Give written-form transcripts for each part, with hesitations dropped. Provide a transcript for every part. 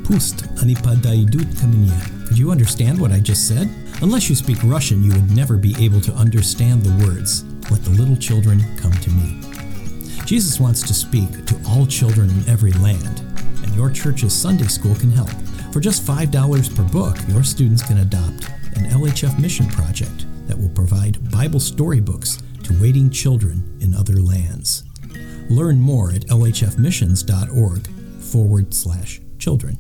Pust, ani padaidut kaminia. Could you understand what I just said? Unless you speak Russian, you would never be able to understand the words, "Let the little children come to me." Jesus wants to speak to all children in every land, and your church's Sunday school can help. For just $5 per book, your students can adopt an LHF mission project that will provide Bible storybooks to waiting children in other lands. Learn more at lhfmissions.org/children.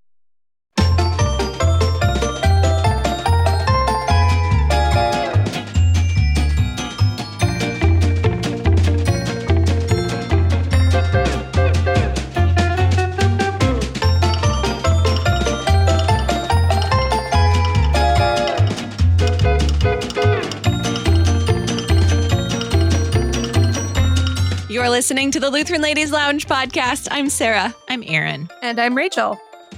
You're listening to the Lutheran Ladies Lounge podcast. I'm Sarah. I'm Erin. And I'm Rachel.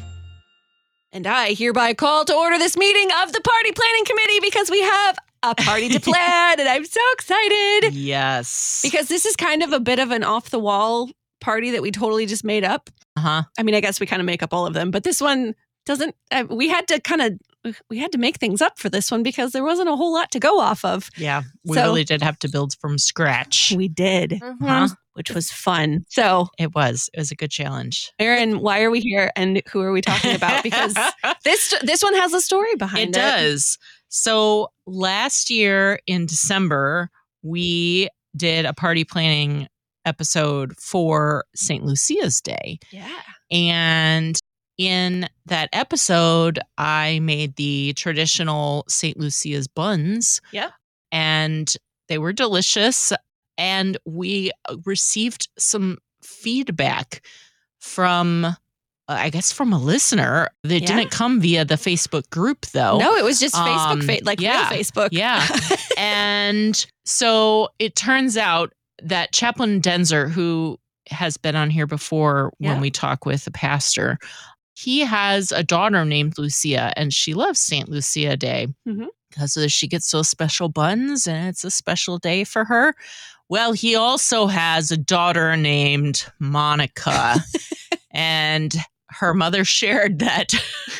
And I hereby call to order this meeting of the Party Planning Committee because we have a party to plan, and I'm so excited. Yes. Because this is kind of a bit of an off-the-wall party that we totally just made up. Uh-huh. I mean, I guess we kind of make up all of them, but this one doesn't. We had to make things up for this one because there wasn't a whole lot to go off of. Yeah, we really did have to build from scratch. We did, which was fun. So it was a good challenge. Erin, why are we here and who are we talking about? Because this one has a story behind it. It does. So last year in December, we did a party planning episode for St. Lucia's Day. Yeah. And in that episode, I made the traditional St. Lucia's buns. Yeah. And they were delicious. And we received some feedback from, I guess, from a listener. They didn't come via the Facebook group, though. No, it was just Facebook, real Facebook. Yeah. And so it turns out that Chaplain Denzer, who has been on here before when we talk with the pastor, he has a daughter named Lucia, and she loves St. Lucia Day because she gets those special buns, and it's a special day for her. Well, he also has a daughter named Monica, and her mother shared that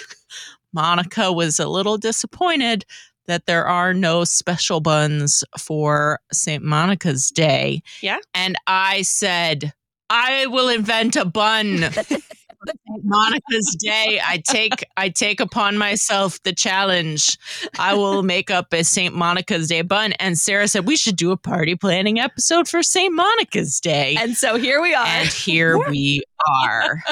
Monica was a little disappointed that there are no special buns for St. Monica's Day. Yeah. And I said, I will invent a bun. Monica's Day. I take upon myself the challenge. I will make up a St. Monica's Day bun. And Sarah said we should do a party planning episode for St. Monica's Day. And so here we are. And here we are.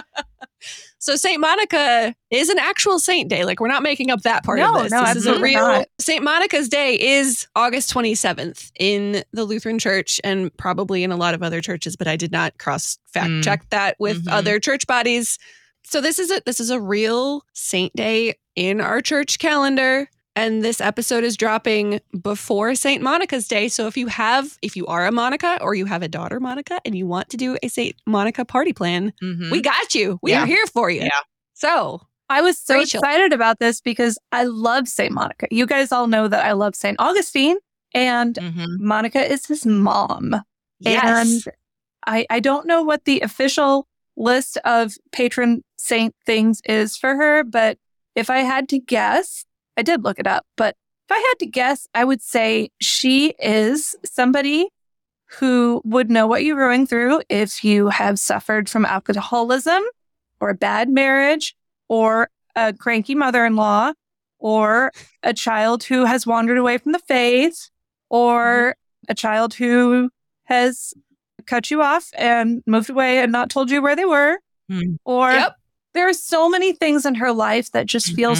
So St. Monica is an actual saint day. Like, we're not making up that part of this. This is a real not. St. Monica's Day is August 27th in the Lutheran Church and probably in a lot of other churches, but I did not cross-fact check that with other church bodies. So this is a real saint day in our church calendar. And this episode is dropping before St. Monica's Day. So if you are a Monica or you have a daughter Monica and you want to do a St. Monica party plan, we got you. We are here for you. Yeah. So I was so Rachel. excited about this because I love St. Monica. You guys all know that I love St. Augustine, and Monica is his mom. Yes. And I don't know what the official list of patron saint things is for her, but if I had to guess, I did look it up, but if I had to guess, I would say she is somebody who would know what you're going through if you have suffered from alcoholism or a bad marriage or a cranky mother-in-law or a child who has wandered away from the faith or a child who has cut you off and moved away and not told you where they were. Or there are so many things in her life that just feel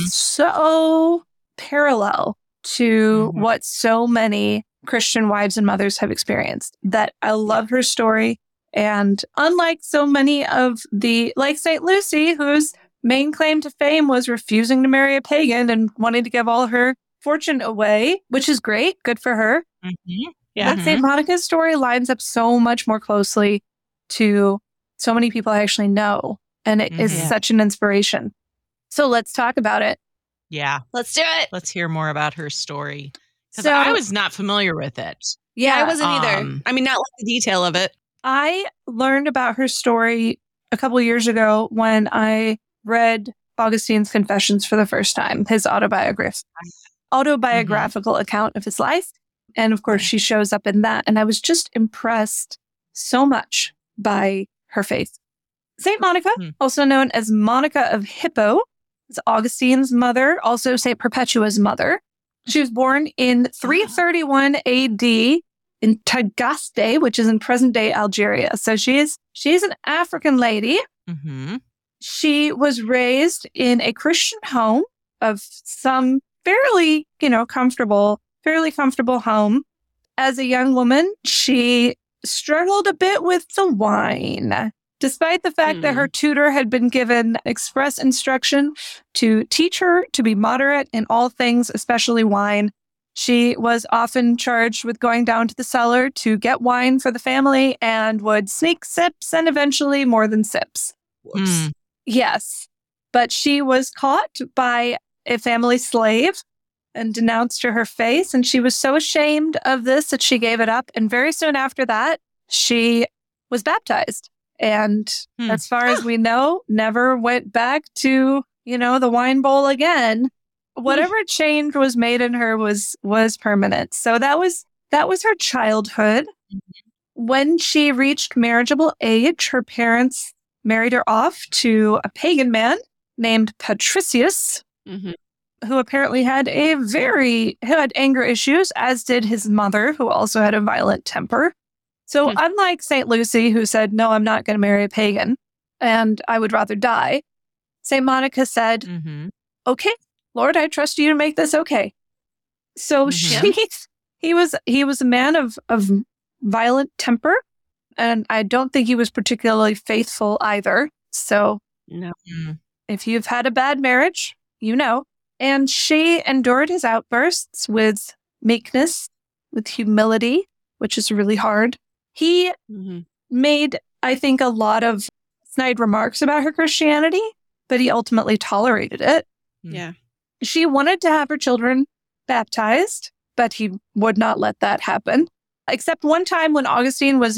so parallel to what so many Christian wives and mothers have experienced, that I love her story. And unlike so many of like St. Lucy, whose main claim to fame was refusing to marry a pagan and wanting to give all her fortune away, which is great. Good for her. Yeah. But St. Monica's story lines up so much more closely to so many people I actually know. And it is such an inspiration. So let's talk about it. Yeah. Let's do it. Let's hear more about her story. Because So- I was not familiar with it. Yeah, I wasn't either. I mean, not like the detail of it. I learned about her story a couple of years ago when I read Augustine's Confessions for the first time, his autobiographical account of his life. And of course, she shows up in that. And I was just impressed so much by her faith. Saint Monica, also known as Monica of Hippo, is Augustine's mother, also Saint Perpetua's mother. She was born in 331 AD in Tagaste, which is in present-day Algeria. So she's an African lady. Mm-hmm. She was raised in a Christian home of some fairly comfortable home. As a young woman, she struggled a bit with the wine, despite the fact that her tutor had been given express instruction to teach her to be moderate in all things, especially wine. She was often charged with going down to the cellar to get wine for the family and would sneak sips and eventually more than sips. Whoops. Yes. But she was caught by a family slave and denounced to her face. And she was so ashamed of this that she gave it up. And very soon after that, she was baptized. And as far as we know, never went back to, the wine bowl again. Whatever change was made in her was permanent. So that was her childhood. When she reached marriageable age, her parents married her off to a pagan man named Patricius, who apparently had anger issues, as did his mother, who also had a violent temper. So unlike St. Lucy, who said, no, I'm not going to marry a pagan and I would rather die, St. Monica said, okay, Lord, I trust you to make this okay. So he was a man of violent temper, and I don't think he was particularly faithful either. So no. If you've had a bad marriage, and she endured his outbursts with meekness, with humility, which is really hard. He made, I think, a lot of snide remarks about her Christianity, but he ultimately tolerated it. Yeah. She wanted to have her children baptized, but he would not let that happen. Except one time when Augustine was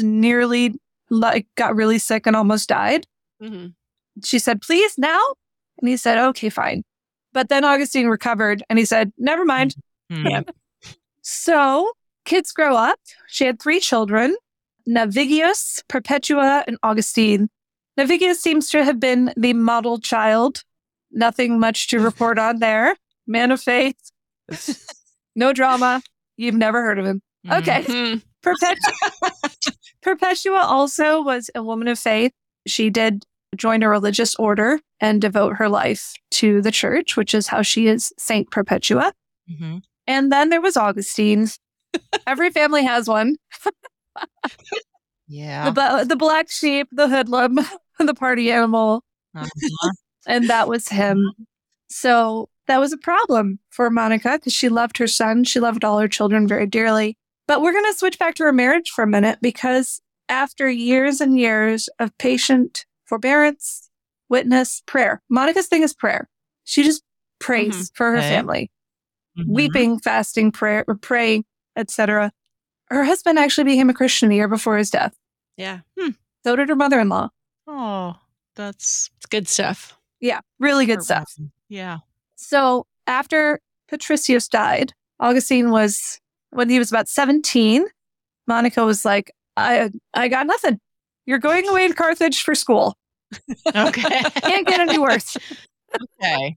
got really sick and almost died. She said, please now? And he said, okay, fine. But then Augustine recovered and he said, never mind. So kids grow up. She had 3 children, Navigius, Perpetua, and Augustine. Navigius seems to have been the model child. Nothing much to report on there. Man of faith. No drama. You've never heard of him. Okay. Perpetua also was a woman of faith. She did join a religious order and devote her life to the church, which is how she is Saint Perpetua. And then there was Augustine. Every family has one. Yeah. The black sheep, the hoodlum, the party animal. And that was him. So that was a problem for Monica because she loved her son. She loved all her children very dearly. But we're going to switch back to her marriage for a minute because after years and years of patient forbearance, witness, prayer, Monica's thing is prayer. She just prays for her family, weeping, fasting, praying, etc. Her husband actually became a Christian a year before his death. Yeah. So did her mother-in-law. Oh, it's good stuff. Yeah, really good stuff. Yeah. So after Patricius died, Augustine when he was about 17, Monica was like, I got nothing. You're going away to Carthage for school. Okay. Can't get any worse. Okay.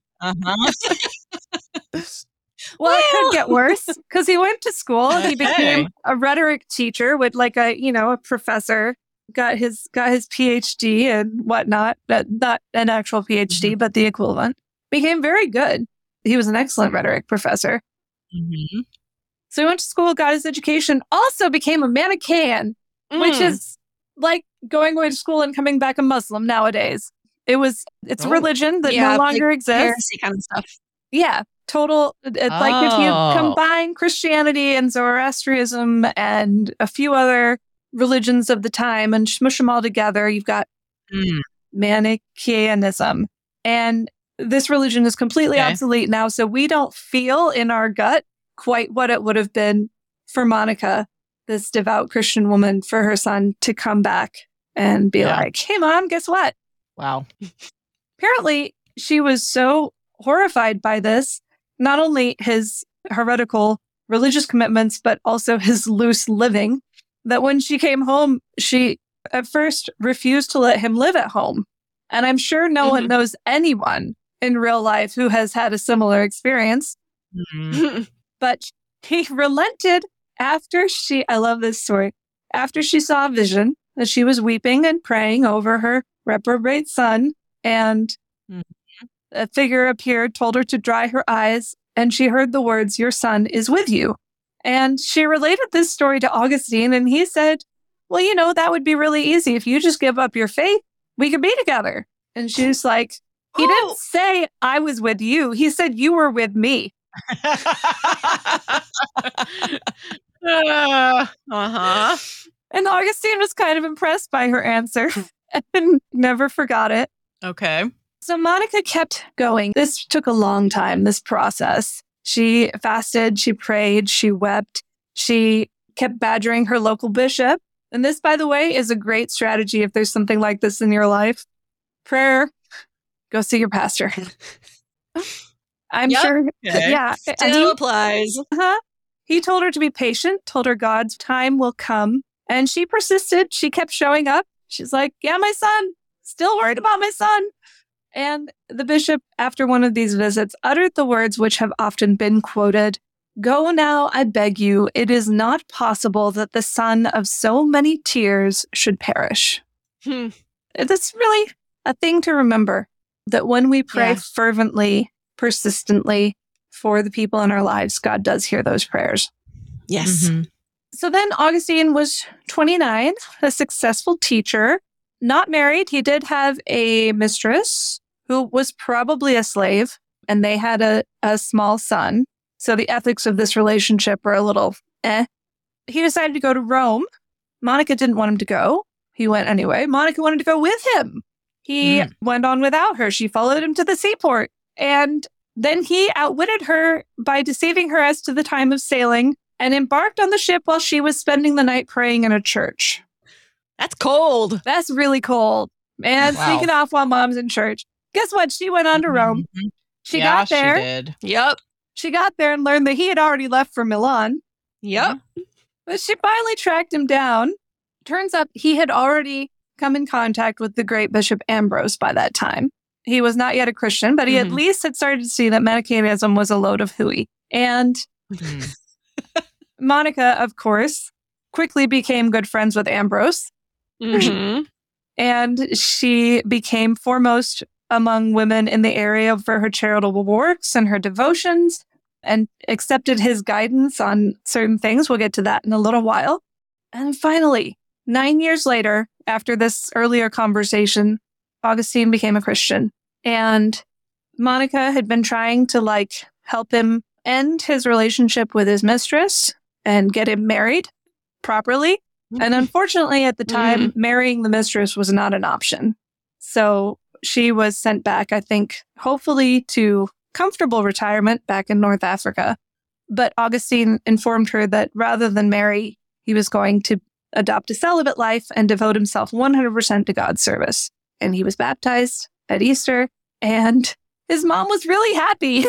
Well, it could get worse because he went to school. He became a rhetoric teacher with a professor, got his PhD and whatnot. Not an actual PhD, but the equivalent. Became very good. He was an excellent rhetoric professor. So he went to school, got his education, also became a Manichaean, which is like going away to school and coming back a Muslim nowadays. It's a religion that no longer exists. Heresy kind of stuff. Yeah, total. Like if you combine Christianity and Zoroastrianism and a few other religions of the time and smush them all together, you've got Manichaeanism. And this religion is completely obsolete now. So we don't feel in our gut quite what it would have been for Monica, this devout Christian woman, for her son to come back and be like, hey, Mom, guess what? Wow. Apparently, she was so horrified by this, not only his heretical religious commitments, but also his loose living, that when she came home, she at first refused to let him live at home. And I'm sure no one knows anyone in real life who has had a similar experience. But he relented after I love this story, after she saw a vision that she was weeping and praying over her reprobate son, and a figure appeared, told her to dry her eyes, and she heard the words, "Your son is with you." And she related this story to Augustine, and he said, well, that would be really easy. If you just give up your faith, we could be together. And she's like, he didn't say I was with you. He said you were with me. And Augustine was kind of impressed by her answer and never forgot it. Okay. So Monica kept going. This took a long time, this process. She fasted, she prayed, she wept. She kept badgering her local bishop. And this, by the way, is a great strategy if there's something like this in your life. Prayer, go see your pastor. I'm sure. Okay. Yeah. Still applies. He told her to be patient, told her God's time will come. And she persisted. She kept showing up. She's like, yeah, my son, still worried about my son. And the bishop, after one of these visits, uttered the words which have often been quoted, "Go now, I beg you. It is not possible that the son of so many tears should perish." That's really a thing to remember, that when we pray fervently, persistently for the people in our lives, God does hear those prayers. Yes. So then Augustine was 29, a successful teacher, not married. He did have a mistress who was probably a slave, and they had a small son. So the ethics of this relationship were a little He decided to go to Rome. Monica didn't want him to go. He went anyway. Monica wanted to go with him. He went on without her. She followed him to the seaport. And then he outwitted her by deceiving her as to the time of sailing and embarked on the ship while she was spending the night praying in a church. That's cold. That's really cold. And sneaking off while mom's in church. Guess what? She went on to Rome. She got there. She did. Yep. She got there and learned that he had already left for Milan. Yep. But she finally tracked him down. Turns out he had already come in contact with the great Bishop Ambrose by that time. He was not yet a Christian, but he at least had started to see that Manichaeism was a load of hooey. And Monica, of course, quickly became good friends with Ambrose. And she became foremost among women in the area for her charitable works and her devotions, and accepted his guidance on certain things. We'll get to that in a little while. And finally, 9 years later, after this earlier conversation, Augustine became a Christian. And Monica had been trying to help him end his relationship with his mistress and get him married properly. And unfortunately, at the time, marrying the mistress was not an option. So she was sent back, I think, hopefully to comfortable retirement back in North Africa. But Augustine informed her that rather than marry, he was going to adopt a celibate life and devote himself 100% to God's service. And he was baptized at Easter, and his mom was really happy.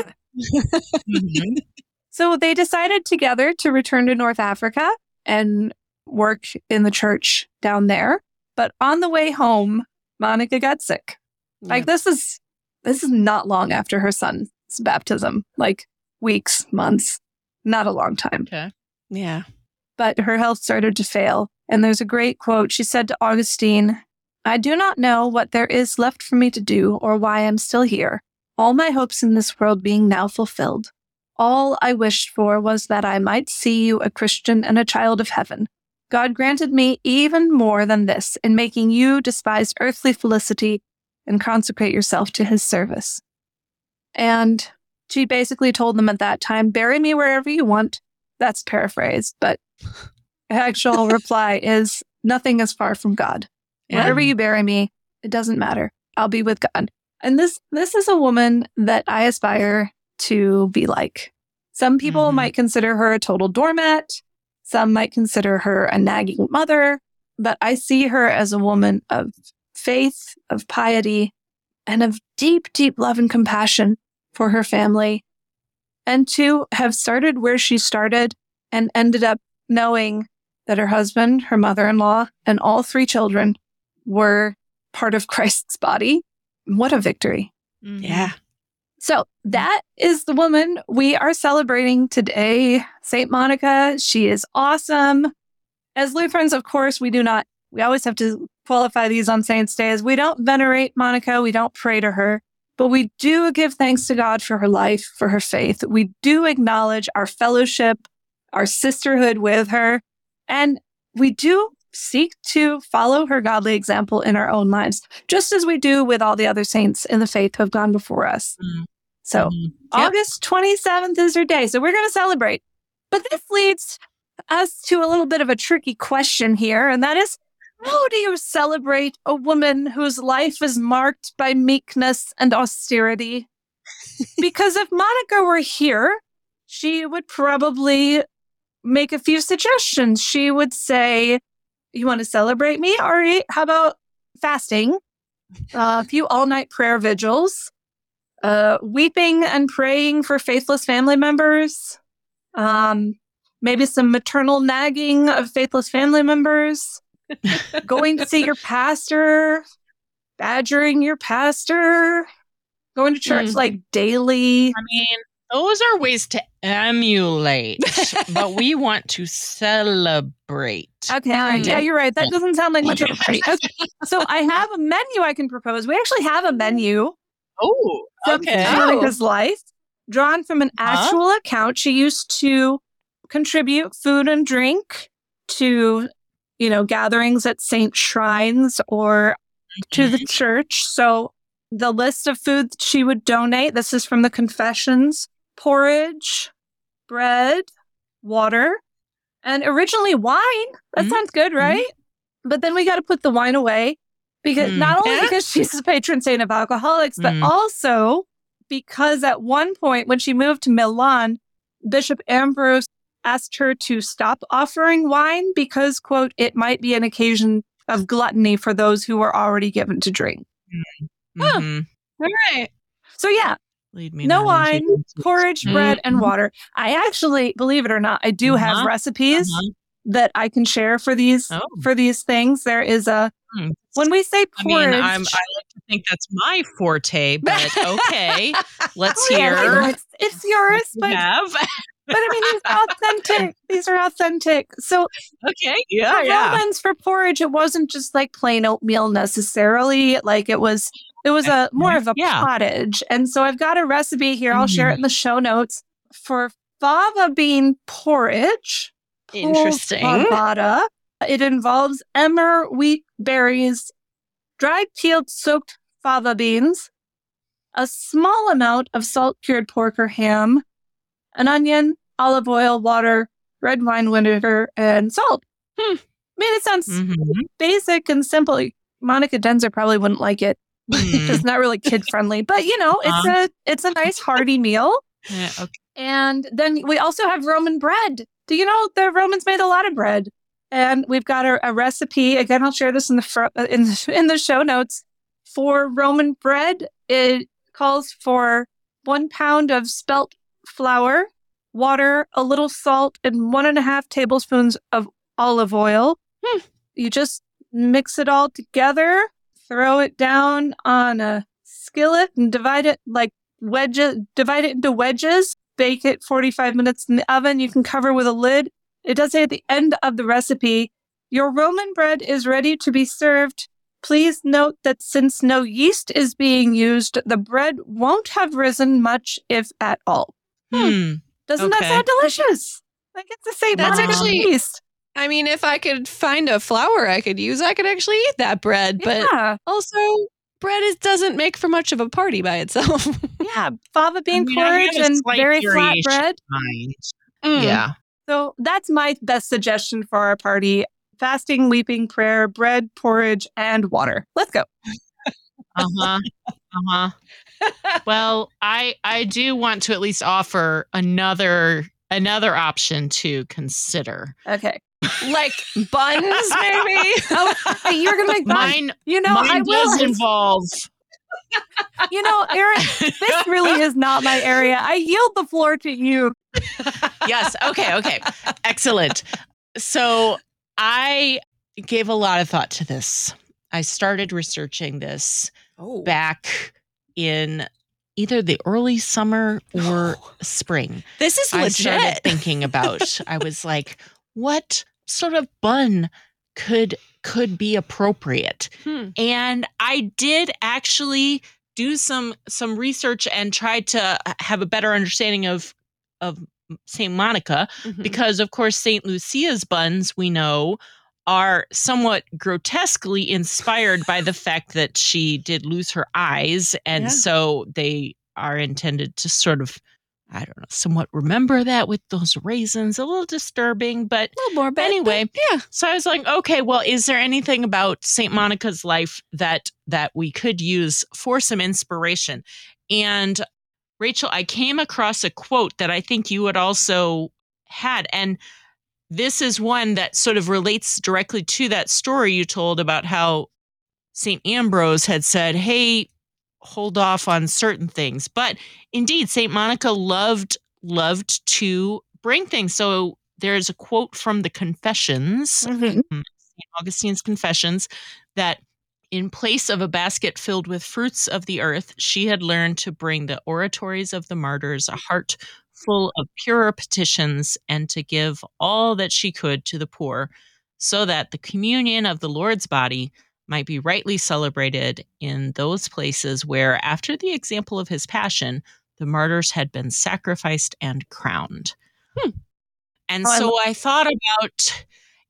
So they decided together to return to North Africa and work in the church down there. But on the way home, Monica got sick. This is not long after her son's baptism, weeks, months, not a long time. Okay. Yeah. But her health started to fail. And there's a great quote. She said to Augustine, "I do not know what there is left for me to do or why I'm still here, all my hopes in this world being now fulfilled. All I wished for was that I might see you a Christian and a child of heaven. God granted me even more than this in making you despise earthly felicity and consecrate yourself to his service." And she basically told them at that time, "Bury me wherever you want." That's paraphrased, but the actual reply is, "Nothing is far from God. Wherever you bury me, it doesn't matter. I'll be with God." And this is a woman that I aspire to be like. Some people might consider her a total doormat. Some might consider her a nagging mother, but I see her as a woman of faith, of piety, and of deep, deep love and compassion for her family, and to have started where she started and ended up knowing that her husband, her mother-in-law, and all 3 children were part of Christ's body. What a victory. Mm-hmm. Yeah. So that is the woman we are celebrating today, St. Monica. She is awesome. As Lutherans, of course, we always have to qualify these on Saints' Day as we don't venerate Monica, we don't pray to her, but we do give thanks to God for her life, for her faith. We do acknowledge our fellowship, our sisterhood with her, and we do seek to follow her godly example in our own lives, just as we do with all the other saints in the faith who have gone before us. Mm-hmm. So August 27th is her day. So we're going to celebrate. But this leads us to a little bit of a tricky question here. And that is, how do you celebrate a woman whose life is marked by meekness and austerity? Because if Monica were here, she would probably make a few suggestions. She would say, you want to celebrate me? All right. How about fasting? A few all-night prayer vigils, weeping and praying for faithless family members, maybe some maternal nagging of faithless family members, going to see your pastor, badgering your pastor, going to church like daily. I mean, those are ways to emulate, but we want to celebrate. Okay, all right. Yeah, you're right. That doesn't sound like much of a party. Okay. So I have a menu I can propose. We actually have a menu. Oh, okay. Monica's life, drawn from an actual account. She used to contribute food and drink to, gatherings at saint shrines or to the church. So the list of food she would donate, this is from the Confessions: porridge, bread, water, and originally wine. That sounds good, right? But then we got to put the wine away because not only because she's the patron saint of alcoholics, but also because at one point when she moved to Milan, Bishop Ambrose asked her to stop offering wine because, quote, it might be an occasion of gluttony for those who were already given to drink. All right. So yeah, Lead me no not wine, into porridge, bread, and water. I actually, believe it or not, I do have recipes that I can share for these things. There is when we say porridge. I like to think that's my forte, but okay, let's hear. It's yours, but I mean, these are authentic. These are authentic. So, okay, Romans for porridge, it wasn't just like plain oatmeal necessarily. Like it was a more of a pottage. And so I've got a recipe here. I'll share it in the show notes for fava bean porridge. Interesting. Fava. It involves emmer, wheat, berries, dried peeled soaked fava beans, a small amount of salt cured pork or ham, an onion, olive oil, water, red wine vinegar, and salt. I mean, it sounds basic and simple. Monica Denzer probably wouldn't like it. It's not really kid friendly, but it's a nice hearty meal. Yeah, okay. And then we also have Roman bread. Do you know the Romans made a lot of bread? And we've got a recipe. Again, I'll share this in the show notes. For Roman bread, it calls for 1 pound of spelt flour, water, a little salt, and 1.5 tablespoons of olive oil. You just mix it all together, throw it down on a skillet, and divide it into wedges. Bake it 45 minutes in the oven. You can cover with a lid. It does say at the end of the recipe, your Roman bread is ready to be served. Please note that since no yeast is being used, the bread won't have risen much, if at all. Doesn't that sound delicious? Like it's the same. That's actually yeast. I mean, if I could find a flour I could use, I could actually eat that bread. But also, bread doesn't make for much of a party by itself. Fava bean porridge and very flat bread. Yeah. So that's my best suggestion for our party. Fasting, weeping, prayer, bread, porridge, and water. Let's go. Well, I do want to at least offer another option to consider. Okay. Like buns, maybe? You're going to make buns. Mine does involve Erin, this really is not my area. I yield the floor to you. Yes. Okay. Excellent. So I gave a lot of thought to this. I started researching this back in either the early summer or spring. This is legit. I started thinking about, I was like, what sort of bun could be appropriate? And I did actually do some research and tried to have a better understanding of St. Monica, because of course St. Lucia's buns, we know, are somewhat grotesquely inspired by the fact that she did lose her eyes, and so they are intended to sort of, I don't know, somewhat remember that with those raisins. A little disturbing, but a little more bad, anyway. Yeah. So I was like, okay, well, is there anything about St. Monica's life that we could use for some inspiration? And Rachel, I came across a quote that I think you had also had, and this is one that sort of relates directly to that story you told about how St. Ambrose had said, hey, hold off on certain things. But indeed, St. Monica loved to bring things. So there's a quote from the Confessions, St. Augustine's Confessions, that in place of a basket filled with fruits of the earth, she had learned to bring the oratories of the martyrs, a heart full of pure petitions, and to give all that she could to the poor, so that the communion of the Lord's body might be rightly celebrated in those places where, after the example of his passion, the martyrs had been sacrificed and crowned. And so I thought about,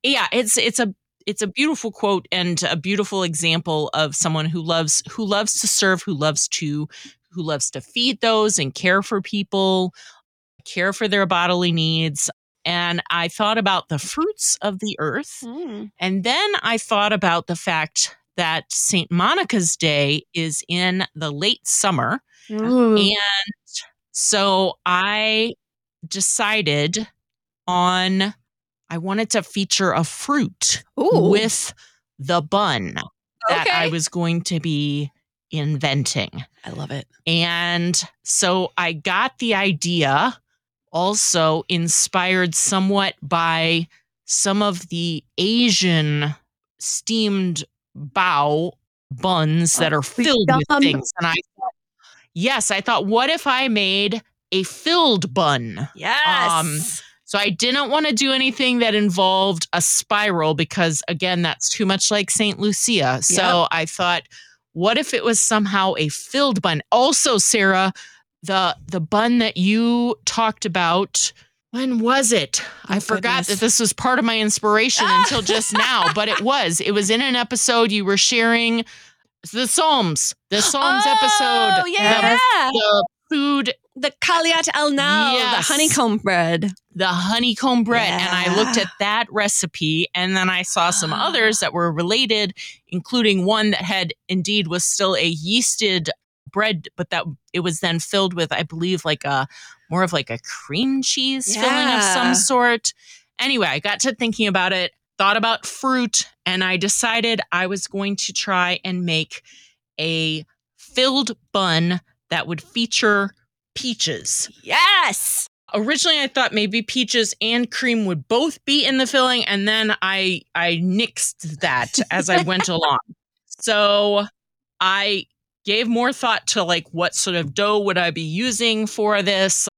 it's a beautiful quote and a beautiful example of someone who loves to serve, who loves to feed those and care for people, care for their bodily needs. And I thought about the fruits of the earth. And then I thought about the fact that St. Monica's Day is in the late summer. And so I decided I wanted to feature a fruit with the bun that I was going to be inventing. I love it. And so I got the idea, also inspired somewhat by some of the Asian steamed bao buns that are filled with things. And I thought, what if I made a filled bun? Yes. So I didn't want to do anything that involved a spiral because, again, that's too much like St. Lucia. So I thought, what if it was somehow a filled bun? Also, Sarah, the bun that you talked about, when was it? I forgot that this was part of my inspiration until just now, but it was in an episode you were sharing the Psalms episode. Yeah. The food. The Kaliat al-Nal, the honeycomb bread. The honeycomb bread. Yeah. And I looked at that recipe, and then I saw some others that were related, including one that was still a yeasted bread, but that it was then filled with, I believe, more of a cream cheese filling of some sort. Anyway, I got to thinking about it, thought about fruit, and I decided I was going to try and make a filled bun that would feature peaches. Yes. Originally, I thought maybe peaches and cream would both be in the filling, and then I nixed that as I went along. So I gave more thought to what sort of dough would I be using for this.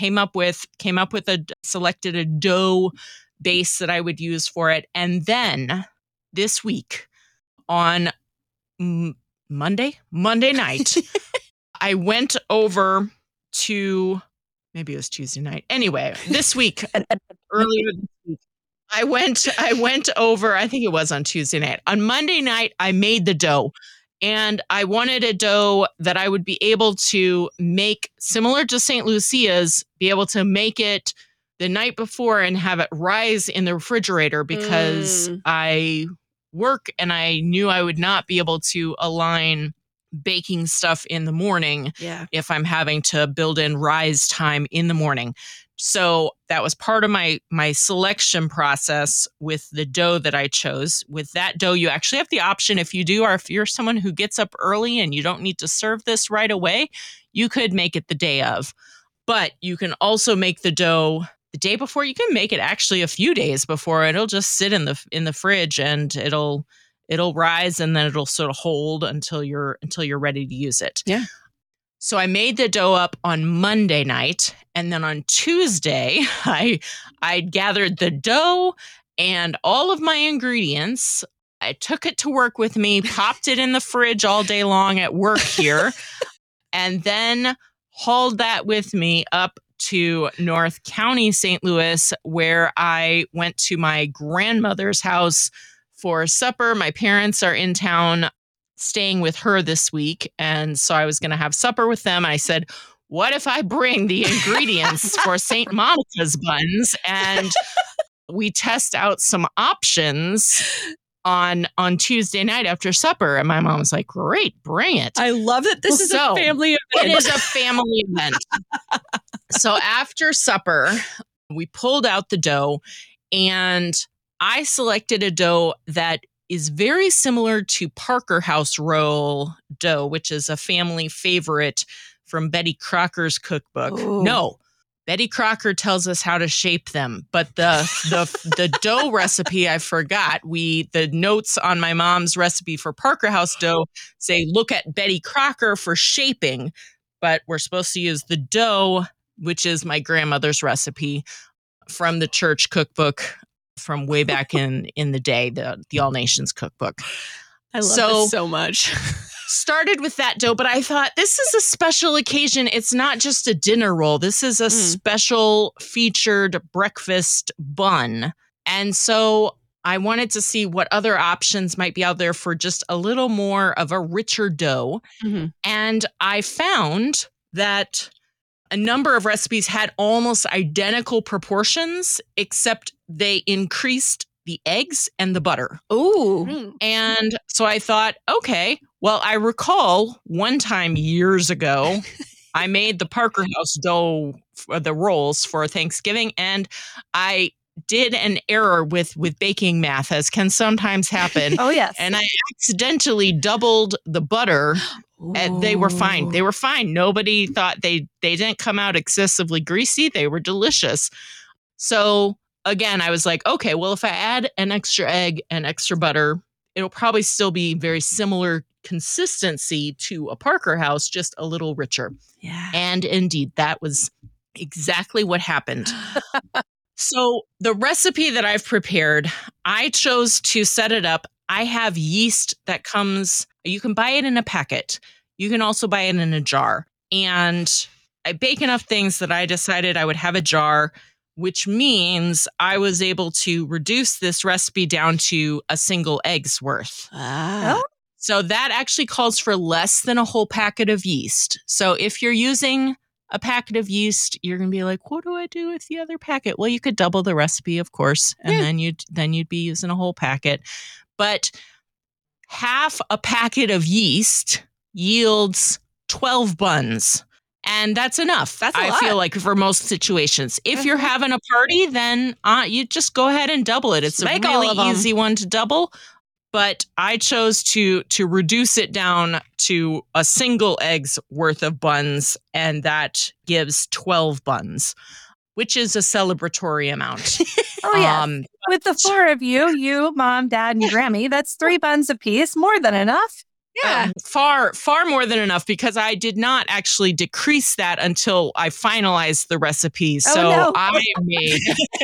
Selected a dough base that I would use for it, and then this week on Monday night, I went over to, maybe it was Tuesday night. Anyway, this week, earlier this week, I went over, I think it was on Tuesday night. On Monday night, I made the dough, and I wanted a dough that I would be able to make similar to St. Lucia's, be able to make it the night before and have it rise in the refrigerator because I work and I knew I would not be able to align baking stuff in the morning if I'm having to build in rise time in the morning. So that was part of my selection process with the dough that I chose. With that dough, you actually have the option, if you're someone who gets up early and you don't need to serve this right away, you could make it the day of. But you can also make the dough the day before. You can make it actually a few days before. It'll just sit in the fridge, and it'll rise, and then it'll sort of hold until you're ready to use it. Yeah. So I made the dough up on Monday night, and then on Tuesday, I gathered the dough and all of my ingredients. I took it to work with me, popped it in the fridge all day long at work here, and then hauled that with me up to North County, St. Louis, where I went to my grandmother's house for supper. My parents are in town staying with her this week, and so I was going to have supper with them. I said, what if I bring the ingredients for St. Monica's buns, and we test out some options on Tuesday night after supper? And my mom was like, great, bring it. I love that this is a family event. It is a family event. So after supper, we pulled out the dough, and I selected a dough that is very similar to Parker House roll dough, which is a family favorite from Betty Crocker's cookbook. Ooh. No, Betty Crocker tells us how to shape them, but the dough recipe I forgot. The notes on my mom's recipe for Parker House dough say look at Betty Crocker for shaping, but we're supposed to use the dough, which is my grandmother's recipe from the church cookbook from way back in the day, the All Nations cookbook. I love this so much. Started with that dough, but I thought this is a special occasion. It's not just a dinner roll. This is a special featured breakfast bun. And so I wanted to see what other options might be out there for just a little more of a richer dough. Mm-hmm. And I found that a number of recipes had almost identical proportions, except they increased the eggs and the butter. Ooh. And so I thought, okay, well, I recall one time years ago, I made the Parker House dough for the rolls for Thanksgiving, and I did an error with baking math, as can sometimes happen. Oh, yes. And I accidentally doubled the butter. And they were fine. They were fine. Nobody thought they didn't come out excessively greasy. They were delicious. So again, I was like, okay, well, if I add an extra egg and extra butter, it'll probably still be very similar consistency to a Parker House, just a little richer. Yeah. And indeed, that was exactly what happened. So the recipe that I've prepared, I chose to set it up. I have yeast that comes, you can buy it in a packet. You can also buy it in a jar. And I bake enough things that I decided I would have a jar, which means I was able to reduce this recipe down to a single egg's worth. Ah. So that actually calls for less than a whole packet of yeast. So if you're using a packet of yeast, you're going to be like, what do I do with the other packet? Well, you could double the recipe, of course, and then you'd be using a whole packet. But half a packet of yeast yields 12 buns. And that's enough. That's a lot. I feel like for most situations. If you're having a party, then you just go ahead and double it. It's a really easy one to double. But I chose to reduce it down to a single egg's worth of buns, and that gives 12 buns, which is a celebratory amount. Oh, yeah. With the four of you, Mom, Dad, and Grammy, that's 3 buns apiece. More than enough. Yeah. Far more than enough, because I did not actually decrease that until I finalized the recipe. So I made,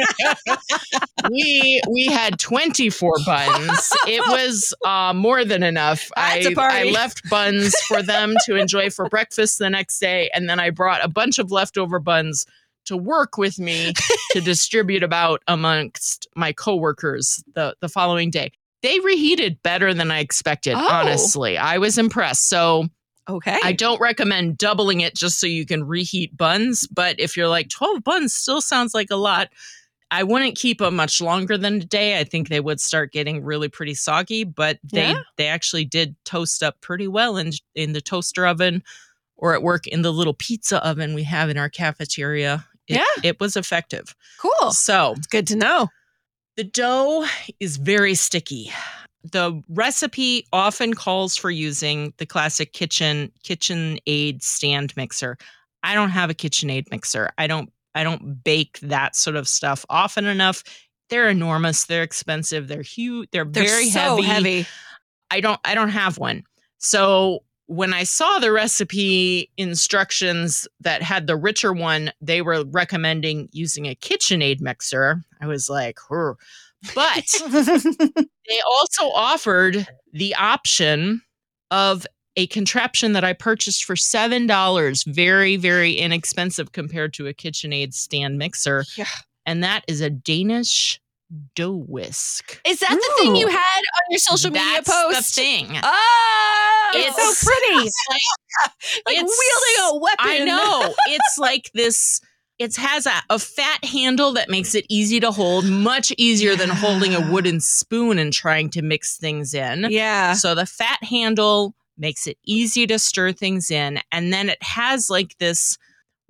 we had 24 buns. It was more than enough. That's a party. I left buns for them to enjoy for breakfast the next day. And then I brought a bunch of leftover buns to work with me to distribute about amongst my coworkers the following day. They reheated better than I expected, honestly. I was impressed. So I don't recommend doubling it just so you can reheat buns. But if you're like, 12 buns still sounds like a lot, I wouldn't keep them much longer than a day. I think they would start getting really pretty soggy. But they actually did toast up pretty well in the toaster oven, or at work in the little pizza oven we have in our cafeteria. It was effective. Cool. So it's good to know. The dough is very sticky. The recipe often calls for using the classic KitchenAid stand mixer. I don't have a KitchenAid mixer. I don't bake that sort of stuff often enough. They're enormous. They're expensive. They're huge. They're very so heavy. I don't have one. So when I saw the recipe instructions that had the richer one, they were recommending using a KitchenAid mixer. I was like, "Hur." But they also offered the option of a contraption that I purchased for $7, very, very inexpensive compared to a KitchenAid stand mixer. Yeah. And that is a Danish dough whisk. Is that the thing you had on your social media post? That's the thing. Oh, it's so pretty. Like wielding a weapon. I know. It's like this. It has a fat handle that makes it easy to hold, much easier than holding a wooden spoon and trying to mix things in. Yeah. So the fat handle makes it easy to stir things in. And then it has like this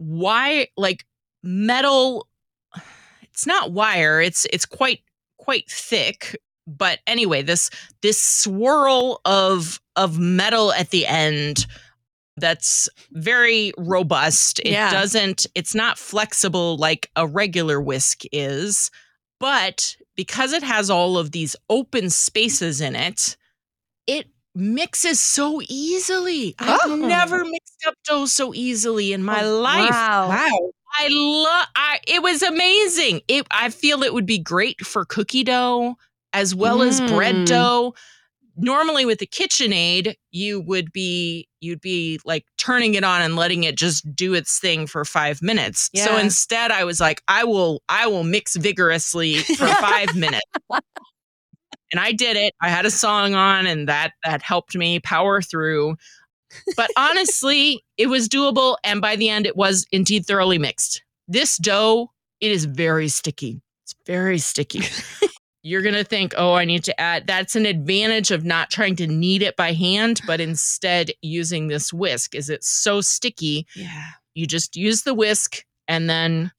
metal. It's not wire. It's quite thick. But anyway, this swirl of metal at the end that's very robust. It's not flexible like a regular whisk is, but because it has all of these open spaces in it, it mixes so easily. I've never mixed up dough so easily in my life. Wow. It was amazing. I feel it would be great for cookie dough as well as bread dough. Normally with the KitchenAid, you'd be like turning it on and letting it just do its thing for 5 minutes. Yeah. So instead I was like, I will mix vigorously for 5 minutes. And I did it. I had a song on and that helped me power through. But honestly, it was doable. And by the end, it was indeed thoroughly mixed. This dough, it is very sticky. It's very sticky. You're going to think, oh, I need to add. That's an advantage of not trying to knead it by hand, but instead using this whisk. Is it's so sticky. Yeah. You just use the whisk and then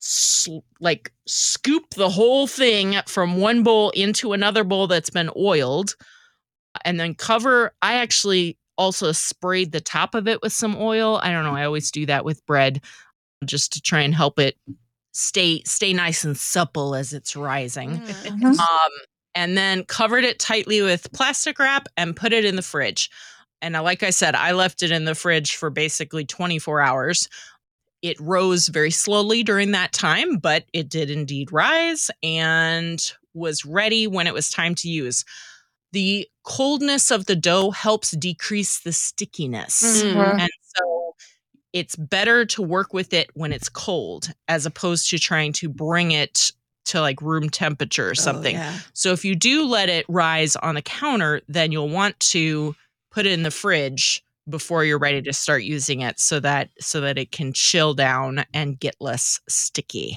scoop the whole thing from one bowl into another bowl that's been oiled and then cover. I actually also sprayed the top of it with some oil. I don't know. I always do that with bread just to try and help it stay nice and supple as it's rising. Mm-hmm. And then covered it tightly with plastic wrap and put it in the fridge. And like I said, I left it in the fridge for basically 24 hours. It rose very slowly during that time, but it did indeed rise and was ready when it was time to use. The coldness of the dough helps decrease the stickiness. Mm-hmm. And so it's better to work with it when it's cold as opposed to trying to bring it to like room temperature or something. Yeah. So if you do let it rise on the counter, then you'll want to put it in the fridge before you're ready to start using it so that it can chill down and get less sticky.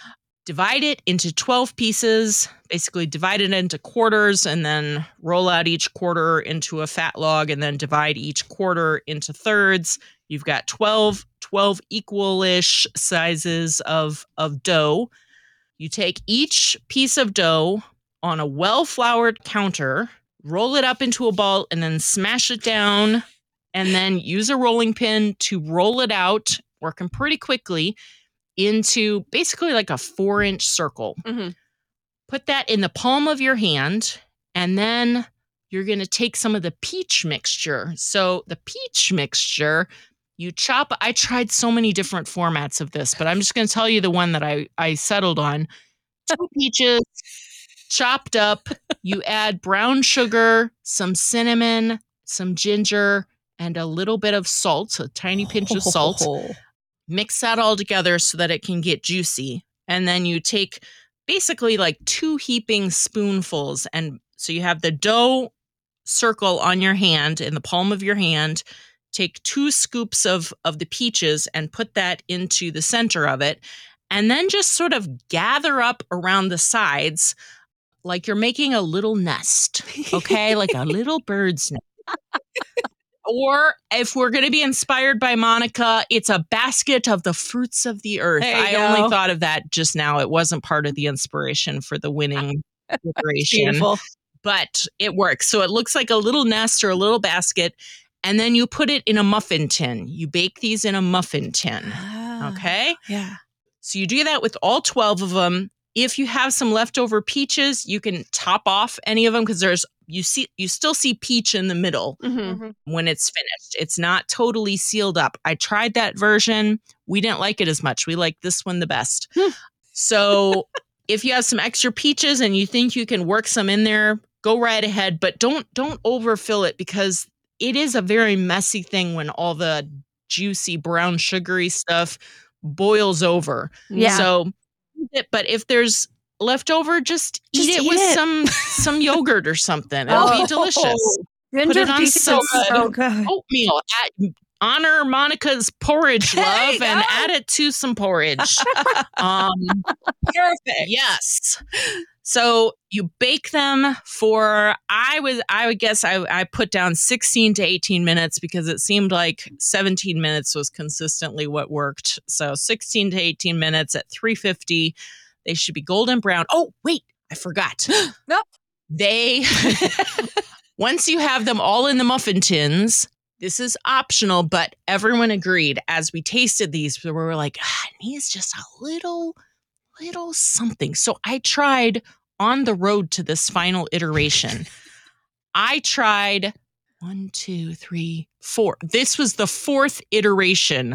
Divide it into 12 pieces, basically divide it into quarters and then roll out each quarter into a fat log and then divide each quarter into thirds. You've got 12 equal-ish sizes of dough. You take each piece of dough on a well-floured counter, roll it up into a ball, and then smash it down, and then use a rolling pin to roll it out, working pretty quickly, into basically like a 4-inch circle. Mm-hmm. Put that in the palm of your hand, and then you're going to take some of the peach mixture. So the peach mixture, you chop. I tried so many different formats of this, but I'm just going to tell you the one that I settled on. 2 peaches chopped up. You add brown sugar, some cinnamon, some ginger, and a little bit of salt, a tiny pinch of salt. Mix that all together so that it can get juicy. And then you take basically like 2 heaping spoonfuls. And so you have the dough circle on your hand, in the palm of your hand. Take 2 scoops of the peaches and put that into the center of it. And then just sort of gather up around the sides like you're making a little nest, okay? Like a little bird's nest. Or if we're going to be inspired by Monica, it's a basket of the fruits of the earth. I only thought of that just now. It wasn't part of the inspiration for the winning iteration, but it works. So it looks like a little nest or a little basket, and then you put it in a muffin tin. You bake these in a muffin tin. Okay? Yeah. So you do that with all 12 of them. If you have some leftover peaches, you can top off any of them because you still see peach in the middle when it's finished. It's not totally sealed up. I tried that version. We didn't like it as much. We like this one the best. So if you have some extra peaches and you think you can work some in there, go right ahead. But don't overfill it because it is a very messy thing when all the juicy brown sugary stuff boils over. Yeah. So, but if there's leftover, just eat it with some yogurt or something. It'll be delicious. Put it on so good. Oatmeal. Honor Monica's porridge love and add it to some porridge. Perfect. Yes. So you bake them for, I would guess I put down 16 to 18 minutes because it seemed like 17 minutes was consistently what worked. So 16 to 18 minutes at 350. They should be golden brown. Oh, wait, I forgot. Nope. Once you have them all in the muffin tins, this is optional, but everyone agreed as we tasted these, we were like, it needs just a little something. So I tried on the road to this final iteration. I tried 1, 2, 3, 4. This was the 4th iteration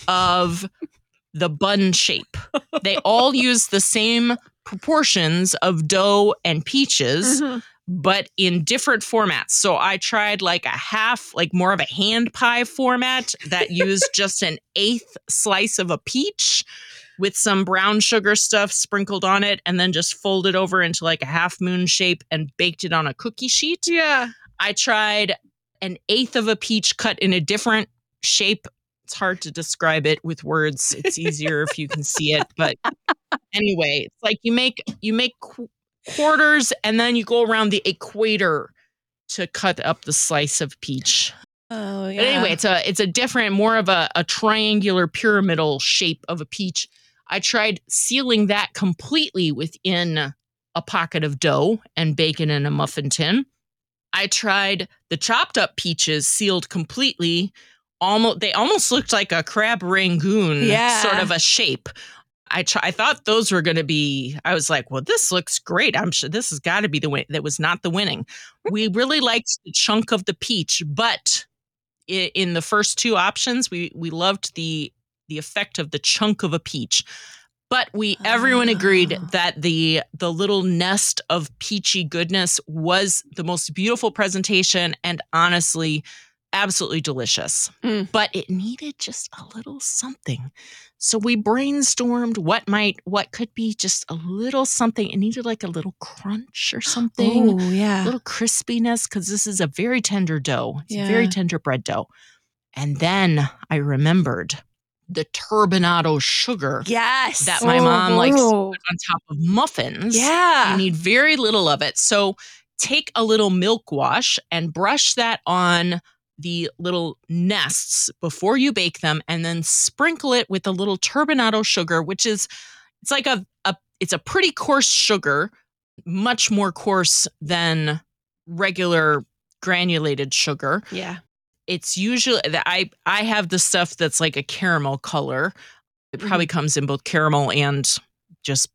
of the bun shape. They all use the same proportions of dough and peaches, but in different formats. So I tried like a half, like more of a hand pie format that used just an 1/8 slice of a peach with some brown sugar stuff sprinkled on it, and then just folded over into like a half moon shape and baked it on a cookie sheet. Yeah. I tried an 1/8 of a peach cut in a different shape. It's hard to describe it with words. It's easier if you can see it. But anyway, it's like you make quarters and then you go around the equator to cut up the slice of peach. Oh, yeah. But anyway, it's a different, more of a triangular pyramidal shape of a peach. I tried sealing that completely within a pocket of dough and bake it in a muffin tin. I tried the chopped up peaches sealed completely. They almost looked like a crab rangoon sort of a shape. I thought those were going to be, I was like, well, this looks great. I'm sure this has got to be the win. That was not the winning. We really liked the chunk of the peach, but in the first 2 options, we loved the effect of the chunk of a peach. But everyone agreed that the little nest of peachy goodness was the most beautiful presentation and honestly, absolutely delicious. But it needed just a little something. So we brainstormed what could be just a little something. It needed like a little crunch or something. Oh, yeah. A little crispiness because this is a very tender dough. It's a very tender bread dough. And then I remembered the turbinado sugar that my mom likes to put on top of muffins. Yeah. You need very little of it. So take a little milk wash and brush that on the little nests before you bake them, and then sprinkle it with a little turbinado sugar, which is, it's like it's a pretty coarse sugar, much more coarse than regular granulated sugar. Yeah. It's usually that I have the stuff that's like a caramel color. It probably comes in both caramel and just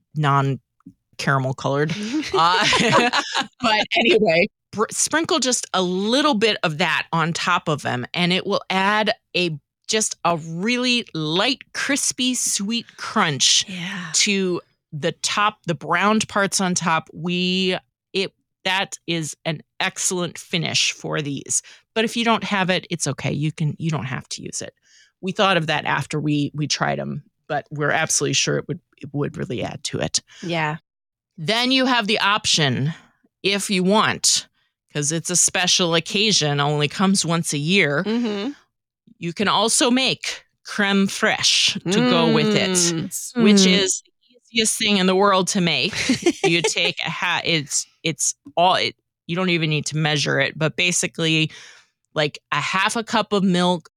non-caramel colored. But anyway, sprinkle just a little bit of that on top of them, and it will add just a really light, crispy, sweet crunch to the top, the browned parts on top. That is an excellent finish for these. But if you don't have it, it's okay. You don't have to use it. We thought of that after we tried them, but we're absolutely sure it would really add to it. Yeah. Then you have the option, if you want, because it's a special occasion, only comes once a year. You can also make creme fraiche to go with it, which is the easiest thing in the world to make. You take you don't even need to measure it, but basically like a half a cup of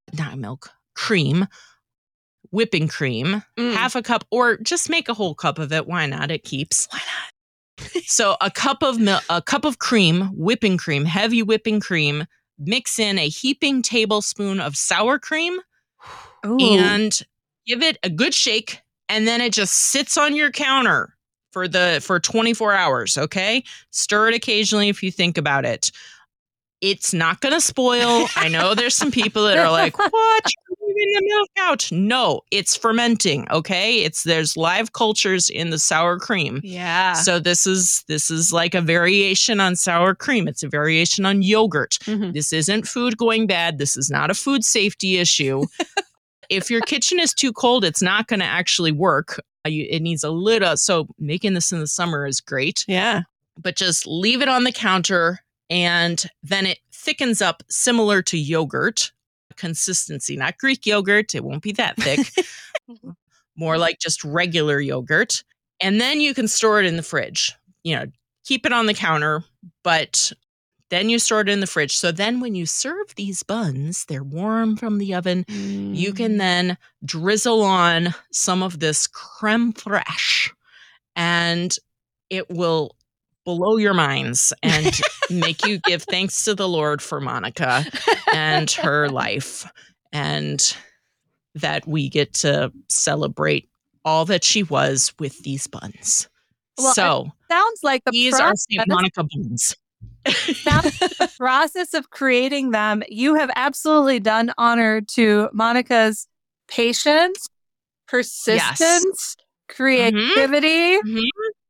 cream, whipping cream, half a cup, or just make a whole cup of it. Why not? It keeps. Why not? So a cup of cream, whipping cream, heavy whipping cream, mix in a heaping tablespoon of sour cream. Ooh. And give it a good shake. And then it just sits on your counter for 24 hours. Okay. Stir it occasionally if you think about it. It's not going to spoil. I know there's some people that are like, what? You're leaving the milk out. No, it's fermenting. Okay. There's live cultures in the sour cream. Yeah. So this is like a variation on sour cream. It's a variation on yogurt. Mm-hmm. This isn't food going bad. This is not a food safety issue. If your kitchen is too cold, it's not going to actually work. It needs a little. So making this in the summer is great. Yeah. But just leave it on the counter. And then it thickens up similar to yogurt consistency, not Greek yogurt. It won't be that thick. More like just regular yogurt. And then you can store it in the fridge. Keep it on the counter, but then you store it in the fridge. So then when you serve these buns, they're warm from the oven. You can then drizzle on some of this creme fraiche, and it will blow your minds and make you give thanks to the Lord for Monica and her life, and that we get to celebrate all that she was with these buns. Well, so sounds like these are St. Monica buns. The process of creating them, you have absolutely done honor to Monica's patience, persistence, creativity. Mm-hmm.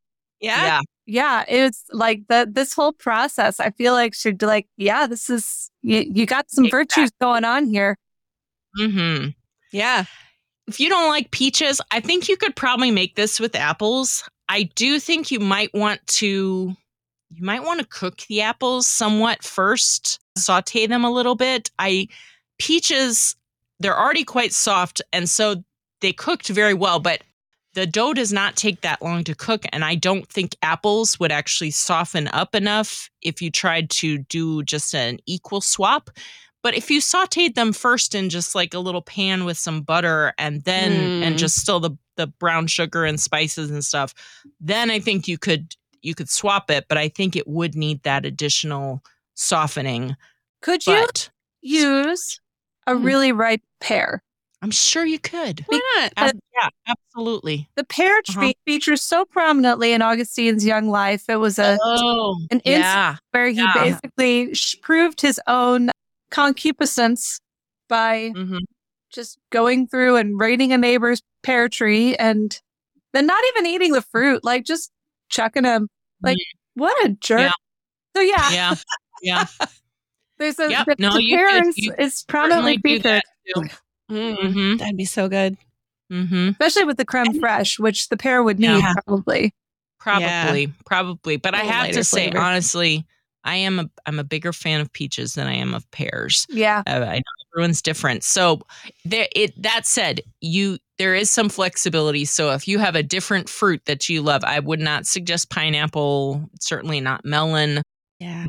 Yeah, it's like this whole process. I feel like she'd be like, yeah, this is, you got some virtues going on here. Mm-hmm. Yeah. If you don't like peaches, I think you could probably make this with apples. I do think you might want to cook the apples somewhat first, saute them a little bit. Peaches, they're already quite soft, and so they cooked very well, but the dough does not take that long to cook, and I don't think apples would actually soften up enough if you tried to do just an equal swap. But if you sauteed them first in just like a little pan with some butter and then and just still the brown sugar and spices and stuff, then I think you could swap it, but I think it would need that additional softening. Could you use a really ripe pear? I'm sure you could. Why not? Yeah, absolutely. The pear tree features so prominently in Augustine's young life. It was an instance where he basically proved his own concupiscence by just going through and raiding a neighbor's pear tree and then not even eating the fruit, like just chucking him. Like, what a jerk. Yeah. So Yeah. There's the pear is prominently featured. That'd be so good. Especially with the creme fraiche, which the pear would need probably. Probably. But I have to say, honestly, I'm a bigger fan of peaches than I am of pears. Yeah. I know everyone's different. So that said, there is some flexibility. So if you have a different fruit that you love, I would not suggest pineapple, certainly not melon. Yeah.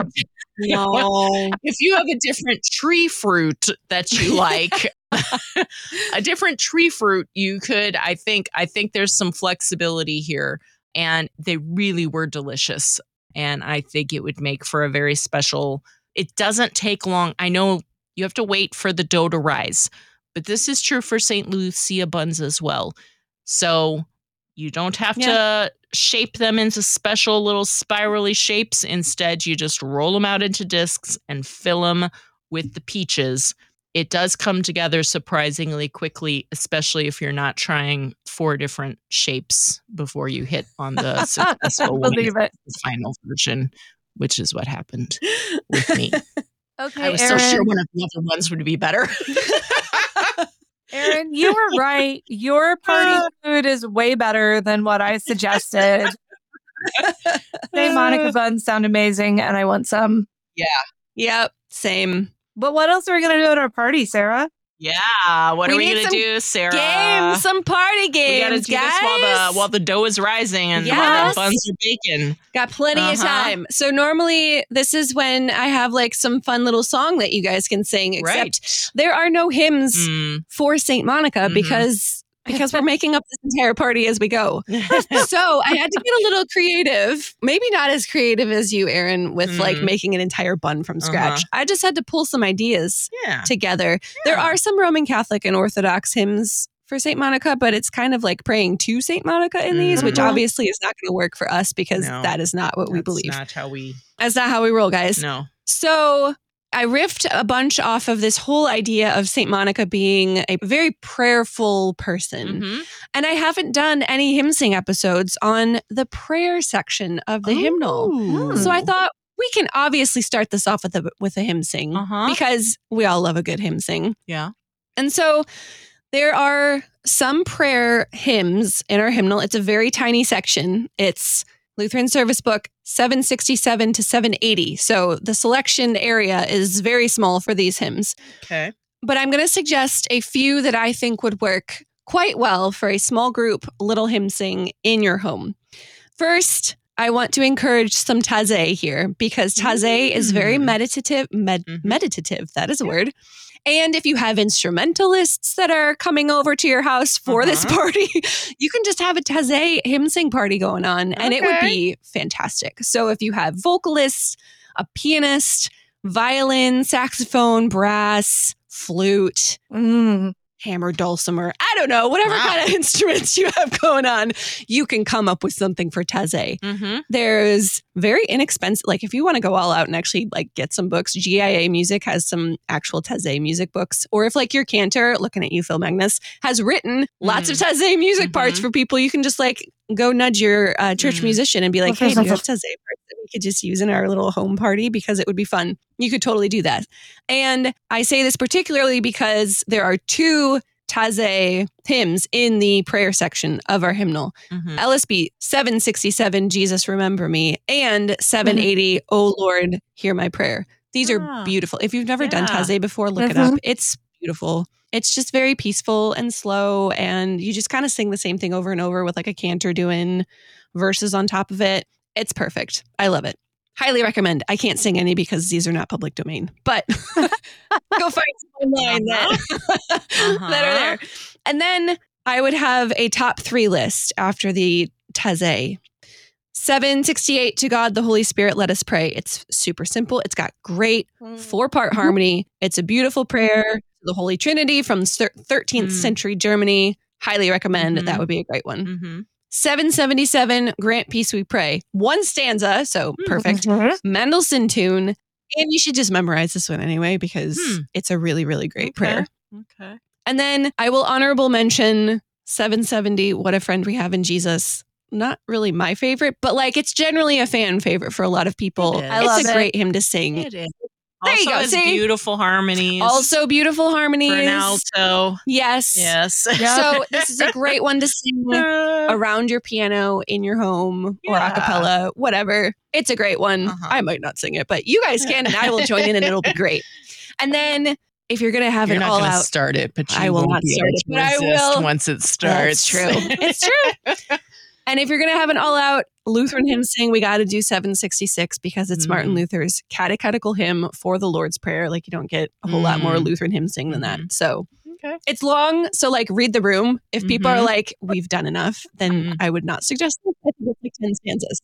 No. If you have a different tree fruit that you like, you could, I think there's some flexibility here, and they really were delicious. And I think it would make for a very special, it doesn't take long. I know you have to wait for the dough to rise, but this is true for St. Lucia buns as well. So you don't have to shape them into special little spirally shapes. Instead, you just roll them out into discs and fill them with the peaches. It does come together surprisingly quickly, especially if you're not trying 4 different shapes before you hit on the successful final version, which is what happened with me. Okay, I was Erin, so sure one of the other ones would be better. Erin, you were right. Your party food is way better than what I suggested. St. Monica buns sound amazing, and I want some. Yeah. Yep. Same. But what else are we going to do at our party, Sarah? Yeah. What We are we need going to some do, Sarah? Games, some party We games, got to do guys. this while the dough is rising and Yes. the buns are baking. Got plenty of time. So normally this is when I have like some fun little song that you guys can sing, except there are no hymns for St. Monica because we're making up this entire party as we go. So I had to get a little creative, maybe not as creative as you, Aaron, with like making an entire bun from scratch. I just had to pull some ideas together. There are some Roman Catholic and Orthodox hymns for St. Monica, but it's kind of like praying to St. Monica in these, which obviously is not going to work for us because that is not what we believe. That's not how we roll, guys. No. So I riffed a bunch off of this whole idea of St. Monica being a very prayerful person. And I haven't done any hymn sing episodes on the prayer section of the hymnal. So I thought we can obviously start this off with a hymn sing because we all love a good hymn sing. Yeah. And so there are some prayer hymns in our hymnal. It's a very tiny section. It's Lutheran Service Book 767 to 780. So the selection area is very small for these hymns. Okay. But I'm going to suggest a few that I think would work quite well for a small group little hymn sing in your home. First, I want to encourage some taizé here because taizé is very meditative. Meditative, that is a word. And if you have instrumentalists that are coming over to your house for this party, you can just have a taizé hymn sing party going on and it would be fantastic. So if you have vocalists, a pianist, violin, saxophone, brass, flute, hammer, dulcimer, I don't know, whatever kind of instruments you have going on, you can come up with something for taizé. There's very inexpensive, like if you want to go all out and actually like get some books, GIA Music has some actual taizé music books. Or if like your cantor, looking at you, Phil Magnus, has written lots of taizé music parts for people, you can just like go nudge your church musician and be like, hey, do you have taizé parts that we could just use in our little home party because it would be fun. You could totally do that. And I say this particularly because there are two taizé hymns in the prayer section of our hymnal. LSB 767, Jesus Remember Me, and 780, Oh Lord, Hear My Prayer. These are beautiful. If you've never done taizé before, look it up. It's beautiful. It's just very peaceful and slow, and you just kind of sing the same thing over and over with like a cantor doing verses on top of it. It's perfect. I love it. Highly recommend. I can't sing any because these are not public domain, but go find some online that are there. And then I would have a top 3 list after the taizé. 768, To God the Holy Spirit, Let Us Pray. It's super simple. It's got great 4-part harmony. It's a beautiful prayer to the Holy Trinity from 13th century Germany. Highly recommend. That would be a great one. 777, Grant Peace We Pray. 1 stanza, so perfect. Mendelssohn tune. And you should just memorize this one anyway because it's a really, really great prayer. Okay. And then I will honorable mention 770, What a Friend We Have in Jesus. Not really my favorite, but like it's generally a fan favorite for a lot of people. It's a great hymn to sing. It is. There you go. See? Beautiful harmonies. Also beautiful harmonies. For an alto. Yes. So this is a great one to sing around your piano in your home or a cappella, whatever. It's a great one. I might not sing it, but you guys can and I will join in and it'll be great. And then if you're going to have You're an not all gonna out. start it, but I will not start it, but I will. Once it starts. That's true. It's true. And if you're going to have an all-out Lutheran hymn sing, we got to do 766 because it's Martin Luther's catechetical hymn for the Lord's Prayer. Like you don't get a whole lot more Lutheran hymn sing than that. So it's long. So like read the room. If people are like, we've done enough, then I would not suggest it. I think it's like 10 stanzas.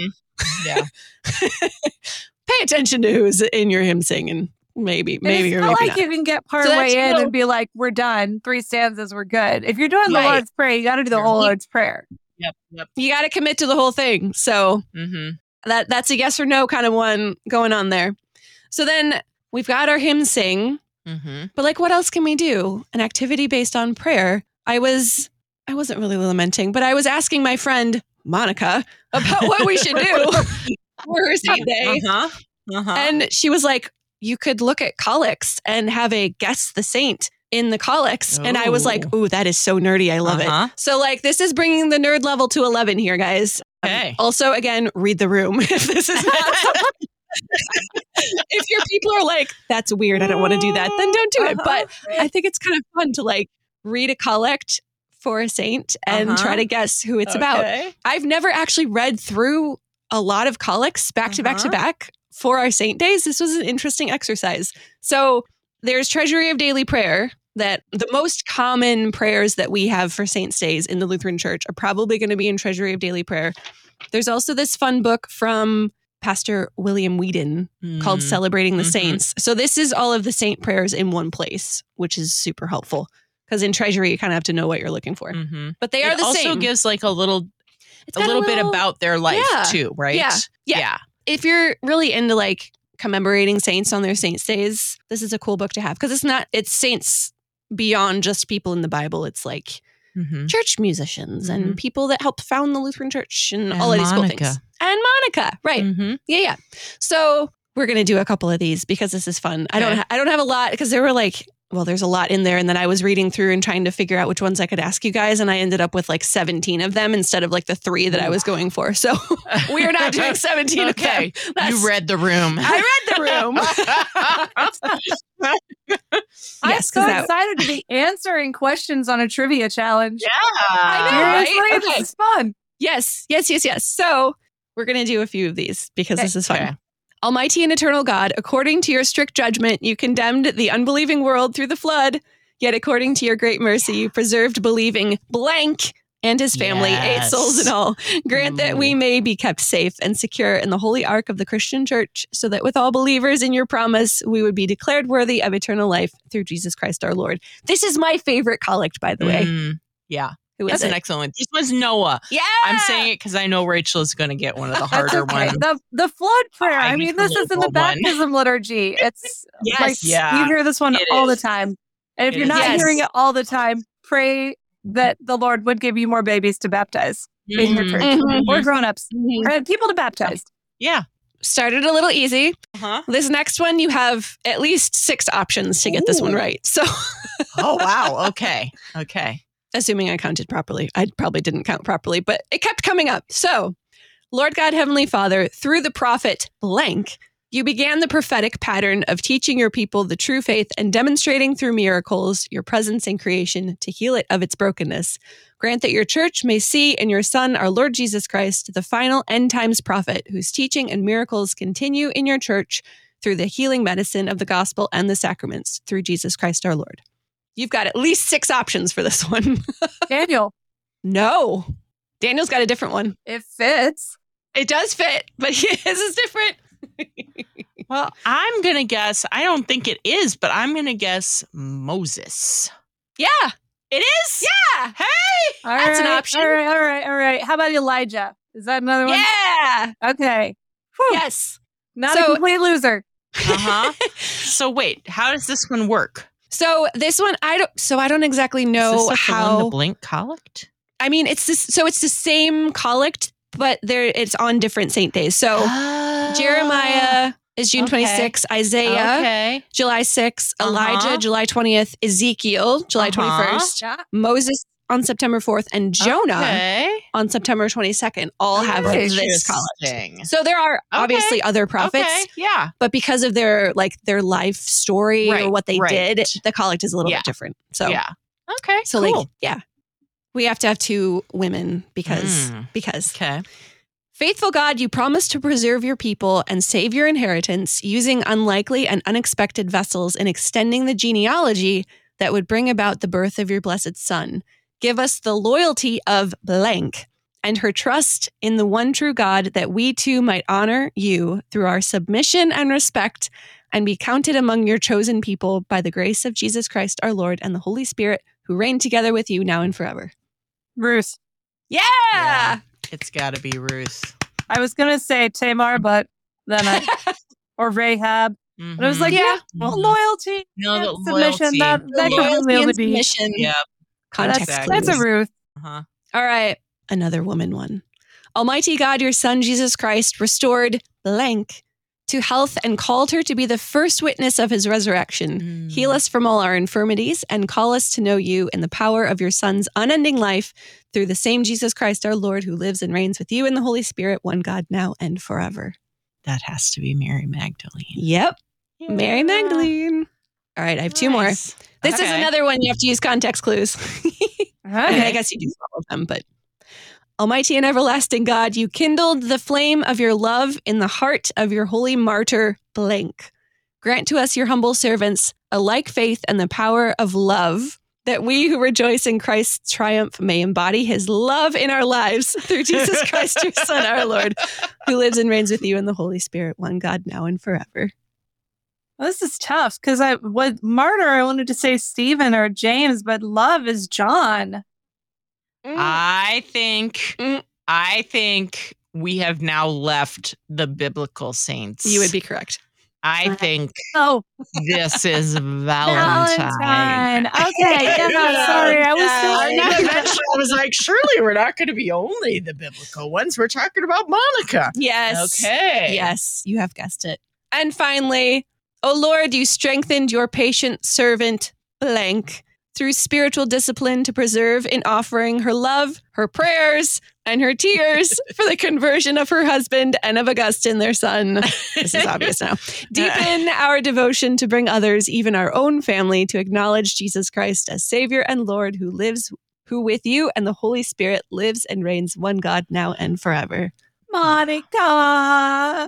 So pay attention to who's in your hymn sing and maybe you're maybe not like not. You can get part way in and be like, we're done. 3 stanzas, we're good. If you're doing the Lord's Prayer, you got to do the whole Lord's Prayer. Yep. You got to commit to the whole thing. So that's a yes or no kind of one going on there. So then we've got our hymn sing, but like, what else can we do? An activity based on prayer. I wasn't really lamenting, but I was asking my friend Monica about what we should do for her saint day. And she was like, you could look at collects and have a guess the saint in the collects. And I was like, ooh, that is so nerdy. I love it. So like, this is bringing the nerd level to 11 here, guys. Okay. Also, again, read the room if this is not If your people are like, that's weird, I don't want to do that, then don't do it. But I think it's kind of fun to like read a collect for a saint and try to guess who it's about. I've never actually read through a lot of collects back to back to back for our saint days. This was an interesting exercise. So there's Treasury of Daily Prayer, that the most common prayers that we have for saints' days in the Lutheran Church are probably going to be in Treasury of Daily Prayer. There's also this fun book from Pastor William Whedon called Celebrating the Saints. So this is all of the saint prayers in one place, which is super helpful because in Treasury, you kind of have to know what you're looking for. But they are the same. It also gives like a little bit about their life too, right? Yeah. If you're really into like commemorating saints on their saints' days, this is a cool book to have because it's saints beyond just people in the Bible. It's like church musicians and people that helped found the Lutheran Church and all of these cool things. And Monica, right? Yeah. So we're gonna do a couple of these because this is fun. Okay. I don't have a lot because there were like, well, there's a lot in there, and then I was reading through and trying to figure out which ones I could ask you guys, and I ended up with like 17 of them instead of like the 3 that I was going for. So we are not doing 17 of them. You read the room. I read the room. I'm so excited to be answering questions on a trivia challenge. Yeah. I know, right? This is fun. Yes. So we're going to do a few of these because this is fun. Okay. Almighty and eternal God, according to your strict judgment, you condemned the unbelieving world through the flood. Yet according to your great mercy, you preserved believing blank and his family, 8 souls in all. Grant that we may be kept safe and secure in the holy ark of the Christian church, so that with all believers in your promise, we would be declared worthy of eternal life through Jesus Christ our Lord. This is my favorite collect, by the way. Yeah. That's an excellent one. This was Noah. Yeah. I'm saying it because I know Rachel is going to get one of the harder ones. The flood prayer. I mean, this is in the baptism liturgy. It's you hear this one all the time. And if you're not hearing it all the time, pray that the Lord would give you more babies to baptize in your church or grown-ups or people to baptize. Yeah. Started a little easy. This next one, you have at least 6 options to get this one right. So, oh, wow. Okay. Assuming I counted properly. I probably didn't count properly, but it kept coming up. So, Lord God, Heavenly Father, through the prophet blank, you began the prophetic pattern of teaching your people the true faith and demonstrating through miracles your presence in creation to heal it of its brokenness. Grant that your church may see in your Son, our Lord Jesus Christ, the final end times prophet, whose teaching and miracles continue in your church through the healing medicine of the gospel and the sacraments through Jesus Christ our Lord. You've got at least 6 options for this one. Daniel. No. Daniel's got a different one. It fits. It does fit, but his is different. Well, I'm going to guess, I don't think it is, but I'm going to guess Moses. Yeah. It is? Yeah. Hey. That's an option. All right. How about Elijah? Is that another one? Yeah. Okay. Whew. Yes. Not a complete loser. So wait, how does this one work? So this one, I don't exactly know is this how the blank collect. I mean, it's this. So it's the same collect, but it's on different saint days. So Jeremiah is June 26th, Isaiah July 6th, Elijah July 20th, Ezekiel July 21st, Moses on September 4th, and Jonah on September 22nd. All have this collect. So there are obviously other prophets, but because of their life story or what they did, the collect is a little bit different. So so cool. We have to have 2 women because. Faithful God, you promised to preserve your people and save your inheritance using unlikely and unexpected vessels in extending the genealogy that would bring about the birth of your blessed Son. Give us the loyalty of blank and her trust in the one true God, that we too might honor you through our submission and respect and be counted among your chosen people by the grace of Jesus Christ our Lord and the Holy Spirit, who reign together with you now and forever. Ruth. Yeah. It's got to be Ruth. I was going to say Tamar, but then or Rahab. But I was like, loyalty. No, the submission. Loyalty. That could really be submission. Yeah. Context. That's a Ruth. All right. Another woman one. Almighty God, your Son, Jesus Christ, restored blank to health and called her to be the first witness of his resurrection. Heal us from all our infirmities and call us to know you in the power of your Son's unending life through the same Jesus Christ, our Lord, who lives and reigns with you in the Holy Spirit, one God, now and forever. That has to be Mary Magdalene. Yep. Yeah. Mary Magdalene. All right, I have two more. This is another one you have to use context clues. I guess you do all of them, but Almighty and everlasting God, you kindled the flame of your love in the heart of your holy martyr blank. Grant to us, your humble servants, a like faith and the power of love, that we who rejoice in Christ's triumph may embody his love in our lives through Jesus Christ, your Son, our Lord, who lives and reigns with you in the Holy Spirit, one God, now and forever. Well, this is tough because I wanted to say Stephen or James, but love is John. I think we have now left the biblical saints. You would be correct. I think this is Valentine. Okay, sorry. I was like, surely we're not going to be only the biblical ones. We're talking about Monica. Yes. Okay. Yes, you have guessed it. And finally, O Lord, you strengthened your patient servant blank through spiritual discipline to preserve in offering her love, her prayers, and her tears for the conversion of her husband and of Augustine, their son. This is obvious now. Deepen our devotion to bring others, even our own family, to acknowledge Jesus Christ as Savior and Lord who with you and the Holy Spirit lives and reigns one God now and forever. Monica.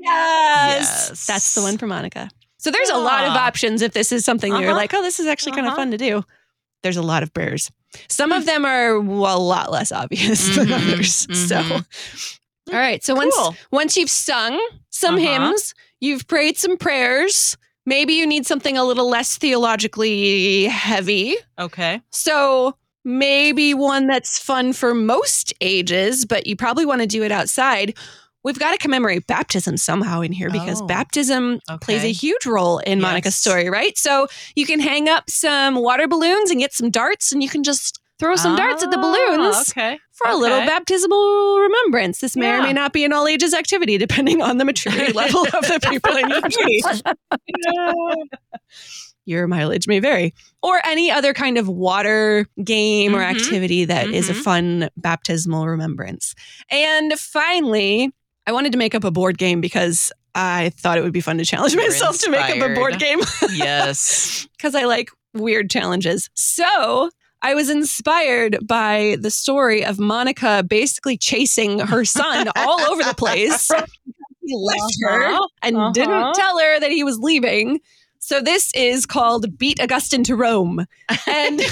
Yes. That's the one for Monica. So there's a lot of options if this is something that you're like, oh, this is actually kind of fun to do. There's a lot of prayers. Some of them are a lot less obvious than others. So, all right. So once you've sung some hymns, you've prayed some prayers, maybe you need something a little less theologically heavy. Okay. So maybe one that's fun for most ages, but you probably want to do it outside. We've got to commemorate baptism somehow in here because baptism plays a huge role in Monica's story, right? So you can hang up some water balloons and get some darts and you can just throw some darts at the balloons for a little baptismal remembrance. This may or may not be an all ages activity depending on the maturity level of the people in your community. Your mileage may vary. Or any other kind of water game or activity that is a fun baptismal remembrance. And finally, I wanted to make up a board game because I thought it would be fun to challenge myself to make up a board game. Yes. Because I like weird challenges. So I was inspired by the story of Monica basically chasing her son all over the place. He left her and didn't tell her that he was leaving. So this is called Beat Augustine to Rome. And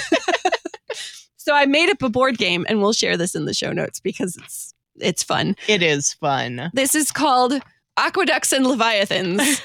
so I made up a board game and we'll share this in the show notes because it's fun. It is fun. This is called Aqueducts and Leviathans,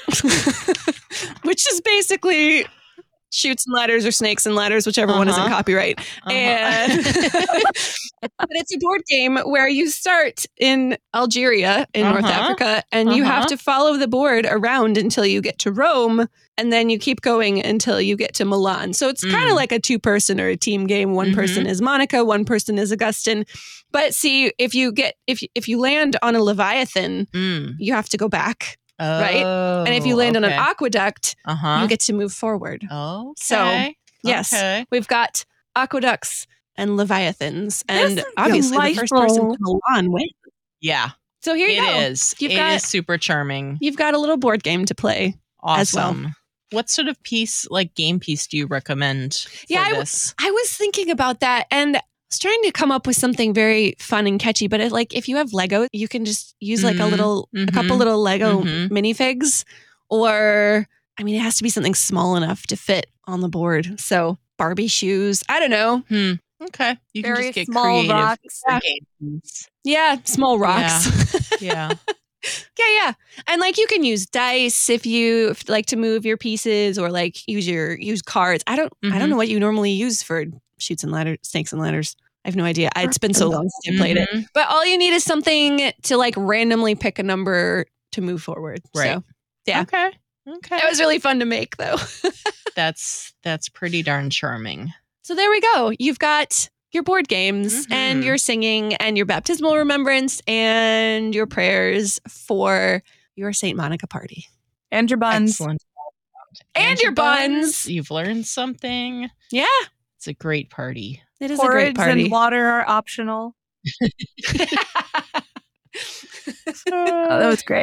which is basically Chutes and Ladders or Snakes and Ladders, whichever one is in copyright. And but it's a board game where you start in Algeria in North Africa and you have to follow the board around until you get to Rome. And then you keep going until you get to Milan. So it's kind of like a 2-person or a team game. One person is Monica, one person is Augustine. But see, if you land on a Leviathan, you have to go back. Right? And if you land on an aqueduct, you get to move forward. Oh, so yes, we've got aqueducts and Leviathans, and obviously the first person to Milan wins. Yeah. So here you go. It is super charming. You've got a little board game to play as well. What sort of game piece do you recommend for this? I was thinking about that, and I was trying to come up with something very fun and catchy, but if you have Lego, you can just use like a couple little Lego minifigs, or, I mean, it has to be something small enough to fit on the board. So Barbie shoes, I don't know. Okay. You can just get small creative. Rocks. Yeah, small rocks. Yeah. Yeah. And you can use dice if you like to move your pieces, or use cards. I don't know what you normally use for Chutes and Ladders, Snakes and Ladders. I have no idea. It's been so long since I played it. But all you need is something to randomly pick a number to move forward. Right. So, yeah. Okay. That was really fun to make, though. That's pretty darn charming. So there we go. You've got your board games and your singing and your baptismal remembrance and your prayers for your St. Monica party. And your buns. Excellent. And your buns. You've learned something. Yeah. It's a great party. It is a great party. And water are optional. That was great.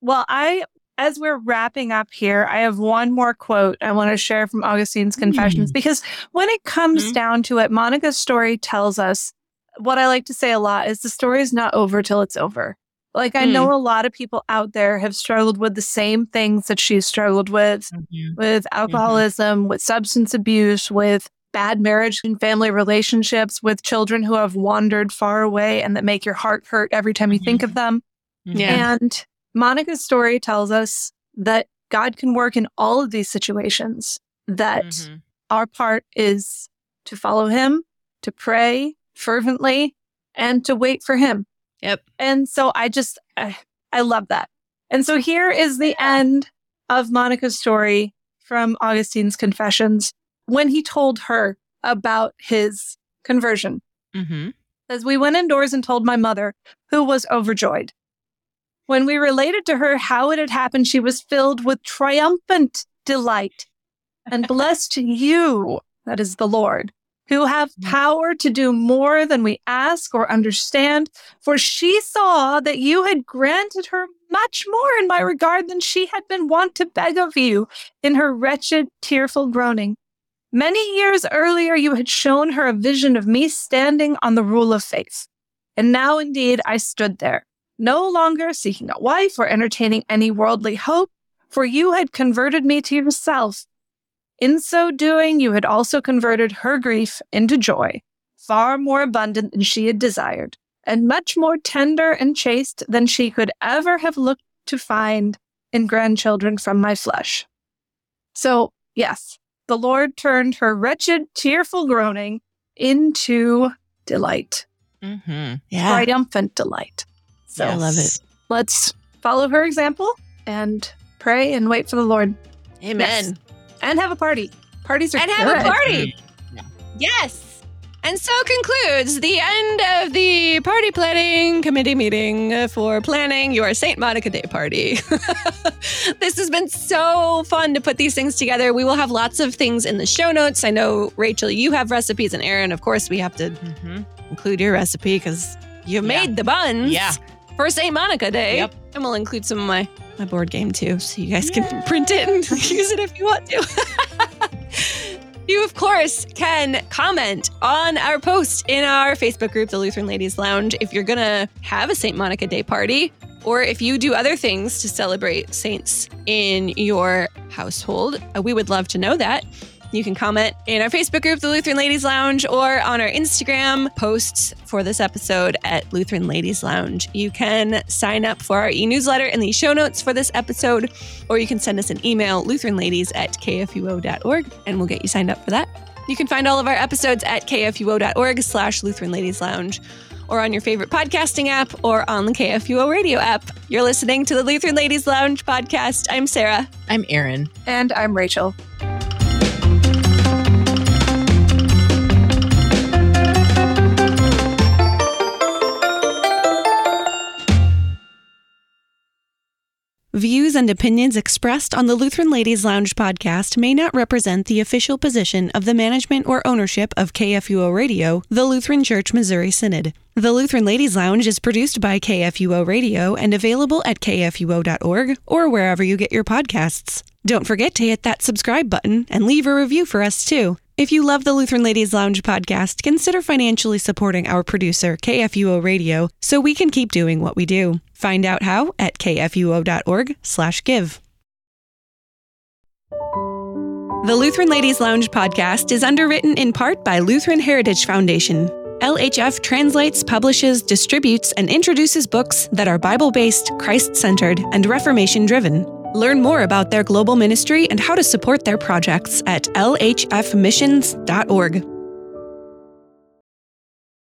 Well, as we're wrapping up here, I have one more quote I want to share from Augustine's Confessions, because when it comes down to it, Monica's story tells us what I like to say a lot is the story is not over till it's over. Like, I know a lot of people out there have struggled with the same things that she's struggled with alcoholism, with substance abuse, with bad marriage and family relationships, with children who have wandered far away and that make your heart hurt every time you think of them. And Monica's story tells us that God can work in all of these situations, that our part is to follow him, to pray fervently, and to wait for him. Yep. And so I love that. And so here is the end of Monica's story from Augustine's Confessions when he told her about his conversion. As we went indoors and told my mother, who was overjoyed. When we related to her how it had happened, she was filled with triumphant delight and blessed you, that is the Lord, who have power to do more than we ask or understand, for she saw that you had granted her much more in my regard than she had been wont to beg of you in her wretched, tearful groaning. Many years earlier, you had shown her a vision of me standing on the rule of faith. And now, indeed, I stood there, no longer seeking a wife or entertaining any worldly hope, for you had converted me to yourself. In so doing, you had also converted her grief into joy, far more abundant than she had desired, and much more tender and chaste than she could ever have looked to find in grandchildren from my flesh. So, yes, the Lord turned her wretched, tearful groaning into delight. Triumphant delight. So I love it. Let's follow her example and pray and wait for the Lord. Amen. Yes. And have a party. Parties are good. Have a party. Yes. And so concludes the end of the party planning committee meeting for planning your St. Monica Day party. This has been so fun to put these things together. We will have lots of things in the show notes. I know, Rachel, you have recipes, and Aaron, of course, we have to include your recipe because you made the buns for St. Monica Day. Yep. And we'll include some of my board game too, so you guys can print it and use it if you want to. You, of course, can comment on our post in our Facebook group, the Lutheran Ladies Lounge, if you're going to have a St. Monica Day party, or if you do other things to celebrate saints in your household. We would love to know that. You can comment in our Facebook group, the Lutheran Ladies Lounge, or on our Instagram posts for this episode at Lutheran Ladies Lounge. You can sign up for our e-newsletter in the show notes for this episode, or you can send us an email, lutheranladies@kfuo.org, and we'll get you signed up for that. You can find all of our episodes at kfuo.org/Lutheran Ladies Lounge, or on your favorite podcasting app, or on the KFUO radio app. You're listening to the Lutheran Ladies Lounge podcast. I'm Sarah. I'm Aaron. And I'm Rachel. Views and opinions expressed on the Lutheran Ladies Lounge podcast may not represent the official position of the management or ownership of KFUO Radio, the Lutheran Church Missouri Synod. The Lutheran Ladies Lounge is produced by KFUO Radio and available at kfuo.org or wherever you get your podcasts. Don't forget to hit that subscribe button and leave a review for us too. If you love the Lutheran Ladies Lounge podcast, consider financially supporting our producer, KFUO Radio, so we can keep doing what we do. Find out how at kfuo.org/give. The Lutheran Ladies Lounge podcast is underwritten in part by Lutheran Heritage Foundation. LHF translates, publishes, distributes, and introduces books that are Bible-based, Christ-centered, and Reformation-driven. Learn more about their global ministry and how to support their projects at lhfmissions.org.